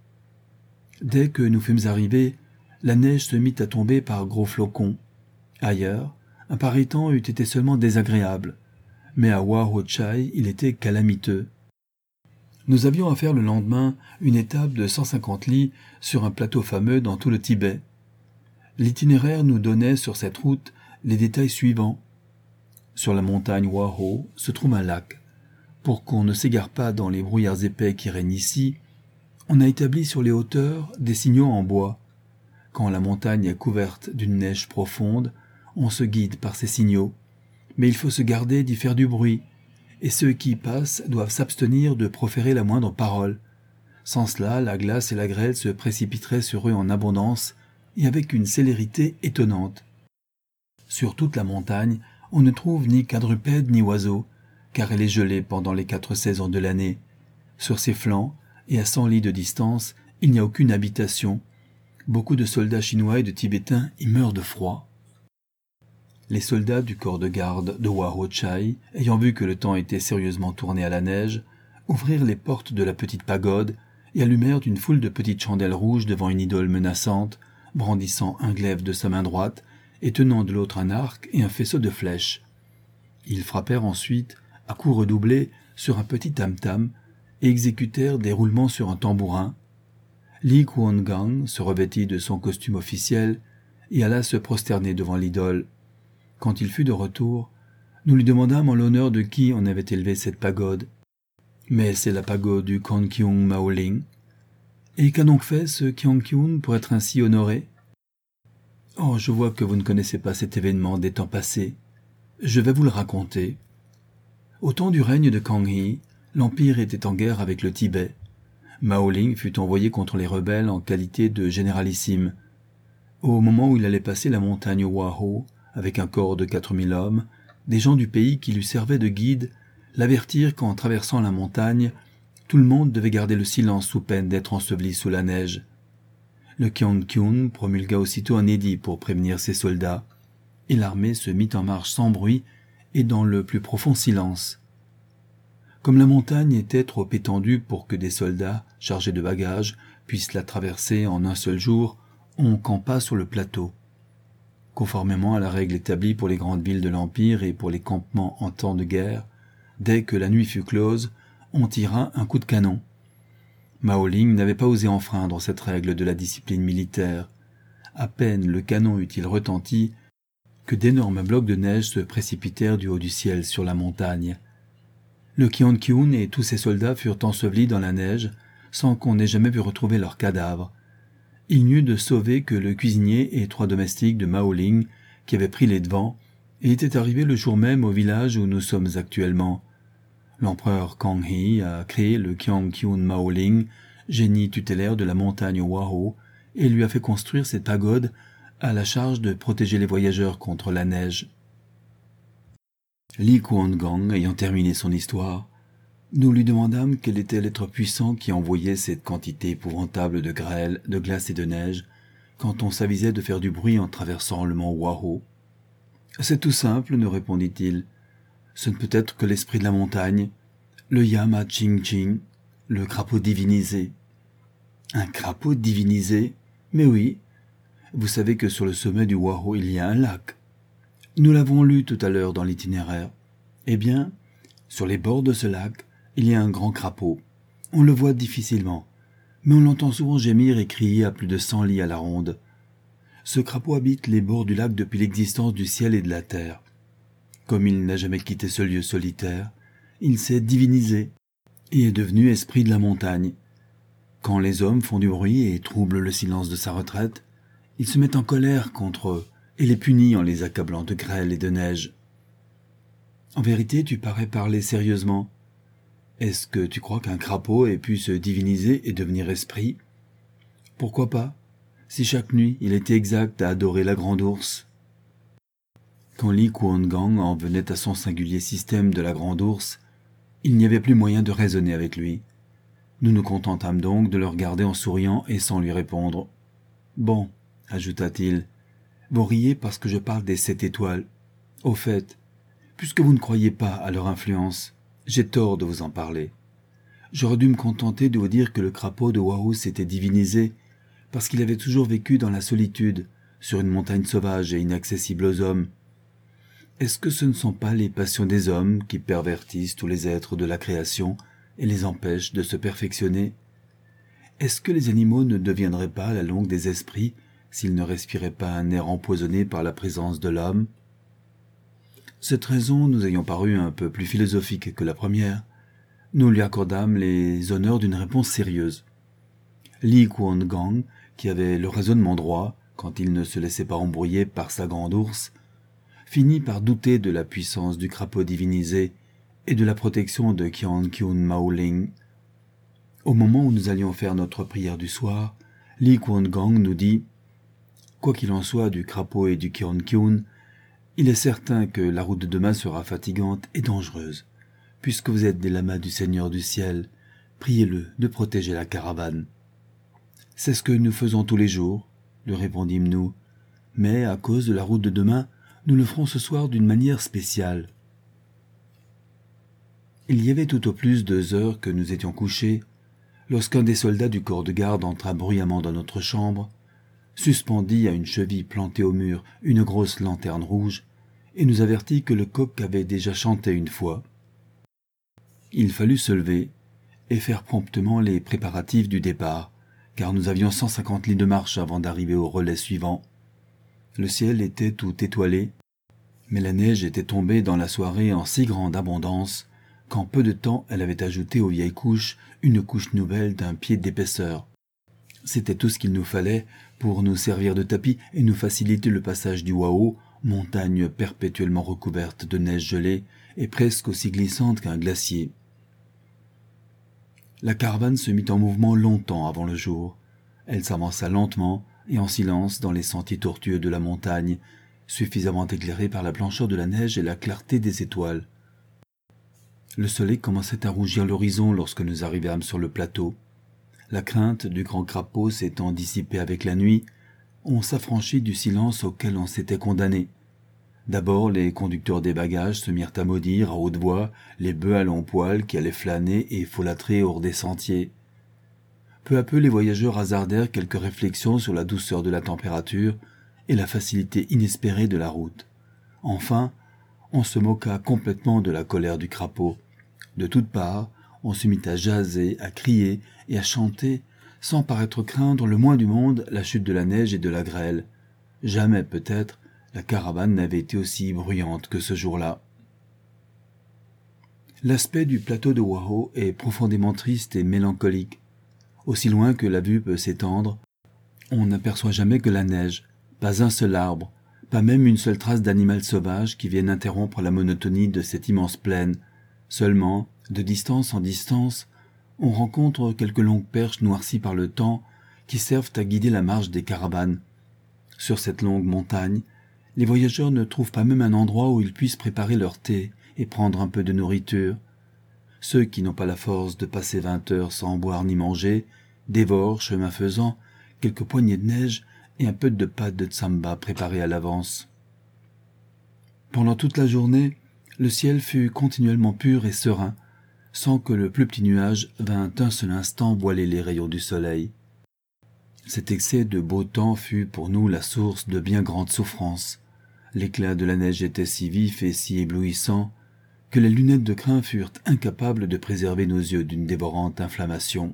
Dès que nous fûmes arrivés, la neige se mit à tomber par gros flocons. Ailleurs, un pareil temps eût été seulement désagréable, mais à Wahochai il était calamiteux. Nous avions à faire le lendemain une étape de 150 lis sur un plateau fameux dans tout le Tibet. L'itinéraire nous donnait sur cette route les détails suivants. Sur la montagne Waho se trouve un lac. Pour qu'on ne s'égare pas dans les brouillards épais qui règnent ici, on a établi sur les hauteurs des signaux en bois. Quand la montagne est couverte d'une neige profonde, on se guide par ces signaux. Mais il faut se garder d'y faire du bruit, et ceux qui y passent doivent s'abstenir de proférer la moindre parole. Sans cela, la glace et la grêle se précipiteraient sur eux en abondance et avec une célérité étonnante. Sur toute la montagne, on ne trouve ni quadrupèdes ni oiseaux, car elle est gelée pendant les 4 saisons de l'année. Sur ses flancs, et à 100 lis de distance, il n'y a aucune habitation. Beaucoup de soldats chinois et de Tibétains y meurent de froid. Les soldats du corps de garde de Wahochai, ayant vu que le temps était sérieusement tourné à la neige, ouvrirent les portes de la petite pagode et allumèrent une foule de petites chandelles rouges devant une idole menaçante, brandissant un glaive de sa main droite et tenant de l'autre un arc et un faisceau de flèches. Ils frappèrent ensuite, à coups redoublés, sur un petit tam-tam et exécutèrent des roulements sur un tambourin. Li Kuan-gang se revêtit de son costume officiel et alla se prosterner devant l'idole. Quand il fut de retour, nous lui demandâmes en l'honneur de qui on avait élevé cette pagode. Mais c'est la pagode du Kangkyung Maoling. Et qu'a donc fait ce Kangkyung pour être ainsi honoré? Oh, je vois que vous ne connaissez pas cet événement des temps passés. Je vais vous le raconter. Au temps du règne de Kang He, l'Empire était en guerre avec le Tibet. Mao Ling fut envoyé contre les rebelles en qualité de généralissime. Au moment où il allait passer la montagne Wahao, avec un corps de 4000 hommes, des gens du pays qui lui servaient de guide l'avertirent qu'en traversant la montagne, tout le monde devait garder le silence sous peine d'être enseveli sous la neige. Le Kyon promulgua aussitôt un édit pour prévenir ses soldats, et l'armée se mit en marche sans bruit et dans le plus profond silence. Comme la montagne était trop étendue pour que des soldats, chargés de bagages, puissent la traverser en un seul jour, on campa sur le plateau. Conformément à la règle établie pour les grandes villes de l'Empire et pour les campements en temps de guerre, dès que la nuit fut close, on tira un coup de canon. Mao Ling n'avait pas osé enfreindre cette règle de la discipline militaire. À peine le canon eut-il retenti que d'énormes blocs de neige se précipitèrent du haut du ciel sur la montagne. Le Kyon et tous ses soldats furent ensevelis dans la neige sans qu'on ait jamais pu retrouver leurs cadavres. Il n'y eut de sauvé que le cuisinier et 3 domestiques de Mao Ling qui avaient pris les devants et étaient arrivés le jour même au village où nous sommes actuellement. L'empereur Kang He a créé le Kyong Mao Ling, génie tutélaire de la montagne Wahao, et lui a fait construire cette pagode à la charge de protéger les voyageurs contre la neige. Li Kuan-gang ayant terminé son histoire, nous lui demandâmes quel était l'être puissant qui envoyait cette quantité épouvantable de grêle, de glace et de neige, quand on s'avisait de faire du bruit en traversant le mont Wahao. « C'est tout simple, nous répondit-il. Ce ne peut être que l'esprit de la montagne, le Yama Ching Ching, le crapaud divinisé. » « Un crapaud divinisé ? Mais oui. Vous savez que sur le sommet du Wahao il y a un lac. Nous l'avons lu tout à l'heure dans l'itinéraire. Eh bien, sur les bords de ce lac, il y a un grand crapaud. On le voit difficilement, mais on l'entend souvent gémir et crier à plus de 100 lis à la ronde. Ce crapaud habite les bords du lac depuis l'existence du ciel et de la terre. Comme il n'a jamais quitté ce lieu solitaire, il s'est divinisé et est devenu esprit de la montagne. Quand les hommes font du bruit et troublent le silence de sa retraite, il se met en colère contre eux et les punit en les accablant de grêle et de neige. En vérité, tu parais parler sérieusement. Est-ce que tu crois qu'un crapaud ait pu se diviniser et devenir esprit ? Pourquoi pas, si chaque nuit il était exact à adorer la grande ours. Quand Li Kuan-gang en venait à son singulier système de la grande ours, il n'y avait plus moyen de raisonner avec lui. Nous nous contentâmes donc de le regarder en souriant et sans lui répondre. « Bon, » ajouta-t-il, « vous riez parce que je parle des 7 étoiles. Au fait, puisque vous ne croyez pas à leur influence, j'ai tort de vous en parler. J'aurais dû me contenter de vous dire que le crapaud de Wahao s'était divinisé parce qu'il avait toujours vécu dans la solitude, sur une montagne sauvage et inaccessible aux hommes. Est-ce que ce ne sont pas les passions des hommes qui pervertissent tous les êtres de la création et les empêchent de se perfectionner ? Est-ce que les animaux ne deviendraient pas à la longue des esprits s'ils ne respiraient pas un air empoisonné par la présence de l'homme ? Cette raison nous ayant paru un peu plus philosophique que la première, nous lui accordâmes les honneurs d'une réponse sérieuse. Li Kuan-gang, qui avait le raisonnement droit, quand il ne se laissait pas embrouiller par sa grande ours, finit par douter de la puissance du crapaud divinisé et de la protection de Kyong Mao Ling. Au moment où nous allions faire notre prière du soir, Li Kuan-gang nous dit « Quoi qu'il en soit du crapaud et du Kyong, il est certain que la route de demain sera fatigante et dangereuse. Puisque vous êtes des lamas du Seigneur du ciel, priez-le de protéger la caravane. » « C'est ce que nous faisons tous les jours, » lui répondîmes-nous, « mais à cause de la route de demain, nous le ferons ce soir d'une manière spéciale. » Il y avait tout au plus 2 heures que nous étions couchés, lorsqu'un des soldats du corps de garde entra bruyamment dans notre chambre, suspendit à une cheville plantée au mur une grosse lanterne rouge, et nous avertit que le coq avait déjà chanté une fois. Il fallut se lever et faire promptement les préparatifs du départ, car nous avions 150 lis de marche avant d'arriver au relais suivant. Le ciel était tout étoilé, mais la neige était tombée dans la soirée en si grande abondance qu'en peu de temps elle avait ajouté aux vieilles couches une couche nouvelle d'un pied d'épaisseur. C'était tout ce qu'il nous fallait pour nous servir de tapis et nous faciliter le passage du Wahao, montagne perpétuellement recouverte de neige gelée et presque aussi glissante qu'un glacier. La caravane se mit en mouvement longtemps avant le jour. Elle s'avança lentement et en silence dans les sentiers tortueux de la montagne, suffisamment éclairés par la blancheur de la neige et la clarté des étoiles. Le soleil commençait à rougir l'horizon lorsque nous arrivâmes sur le plateau. La crainte du grand crapaud s'étant dissipée avec la nuit, on s'affranchit du silence auquel on s'était condamné. D'abord, les conducteurs des bagages se mirent à maudire à haute voix les bœufs à longs poils qui allaient flâner et folâtrer hors des sentiers. Peu à peu, les voyageurs hasardèrent quelques réflexions sur la douceur de la température et la facilité inespérée de la route. Enfin, on se moqua complètement de la colère du crapaud. De toutes parts, on se mit à jaser, à crier et à chanter, sans paraître craindre le moins du monde la chute de la neige et de la grêle. Jamais, peut-être, la caravane n'avait été aussi bruyante que ce jour-là. L'aspect du plateau de Wahau est profondément triste et mélancolique. Aussi loin que la vue peut s'étendre, on n'aperçoit jamais que la neige, pas un seul arbre, pas même une seule trace d'animal sauvage qui vienne interrompre la monotonie de cette immense plaine. Seulement, de distance en distance, on rencontre quelques longues perches noircies par le temps qui servent à guider la marche des caravanes. Sur cette longue montagne, les voyageurs ne trouvent pas même un endroit où ils puissent préparer leur thé et prendre un peu de nourriture. Ceux qui n'ont pas la force de passer 20 heures sans boire ni manger dévorent, chemin faisant, quelques poignées de neige et un peu de pâte de tsamba préparée à l'avance. Pendant toute la journée, le ciel fut continuellement pur et serein, sans que le plus petit nuage vînt un seul instant voiler les rayons du soleil. Cet excès de beau temps fut pour nous la source de bien grandes souffrances. L'éclat de la neige était si vif et si éblouissant que les lunettes de crin furent incapables de préserver nos yeux d'une dévorante inflammation.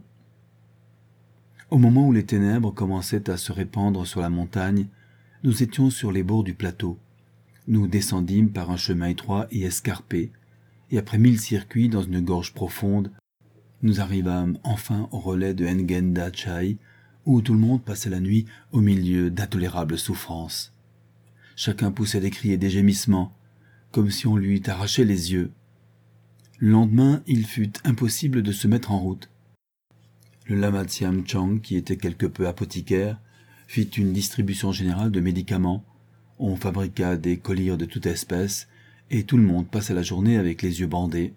Au moment où les ténèbres commençaient à se répandre sur la montagne, nous étions sur les bords du plateau. Nous descendîmes par un chemin étroit et escarpé, et après 1000 circuits dans une gorge profonde, nous arrivâmes enfin au relais de Engen Dachai, où tout le monde passait la nuit au milieu d'intolérables souffrances. Chacun poussait des cris et des gémissements, comme si on lui eût arraché les yeux. Le lendemain, il fut impossible de se mettre en route. Le lama Tsiam Chang, qui était quelque peu apothicaire, fit une distribution générale de médicaments. On fabriqua des collyres de toute espèce, et tout le monde passa la journée avec les yeux bandés.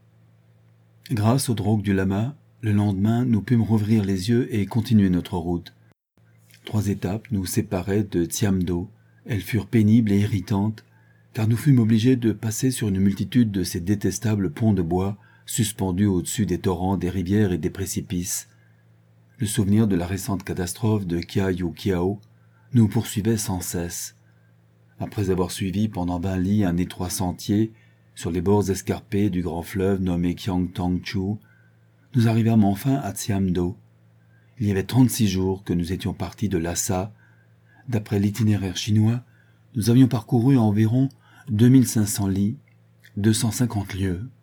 Grâce aux drogues du lama, le lendemain, nous pûmes rouvrir les yeux et continuer notre route. 3 étapes nous séparaient de Tsiamdo. Elles furent pénibles et irritantes, car nous fûmes obligés de passer sur une multitude de ces détestables ponts de bois suspendus au-dessus des torrents, des rivières et des précipices. Le souvenir de la récente catastrophe de Kiao nous poursuivait sans cesse. Après avoir suivi pendant 20 lis un étroit sentier sur les bords escarpés du grand fleuve nommé Kiangtangchu, nous arrivâmes enfin à Tsiamdo. Il y avait 36 jours que nous étions partis de Lhasa. D'après l'itinéraire chinois, nous avions parcouru environ 2500 lis, 250 lieues.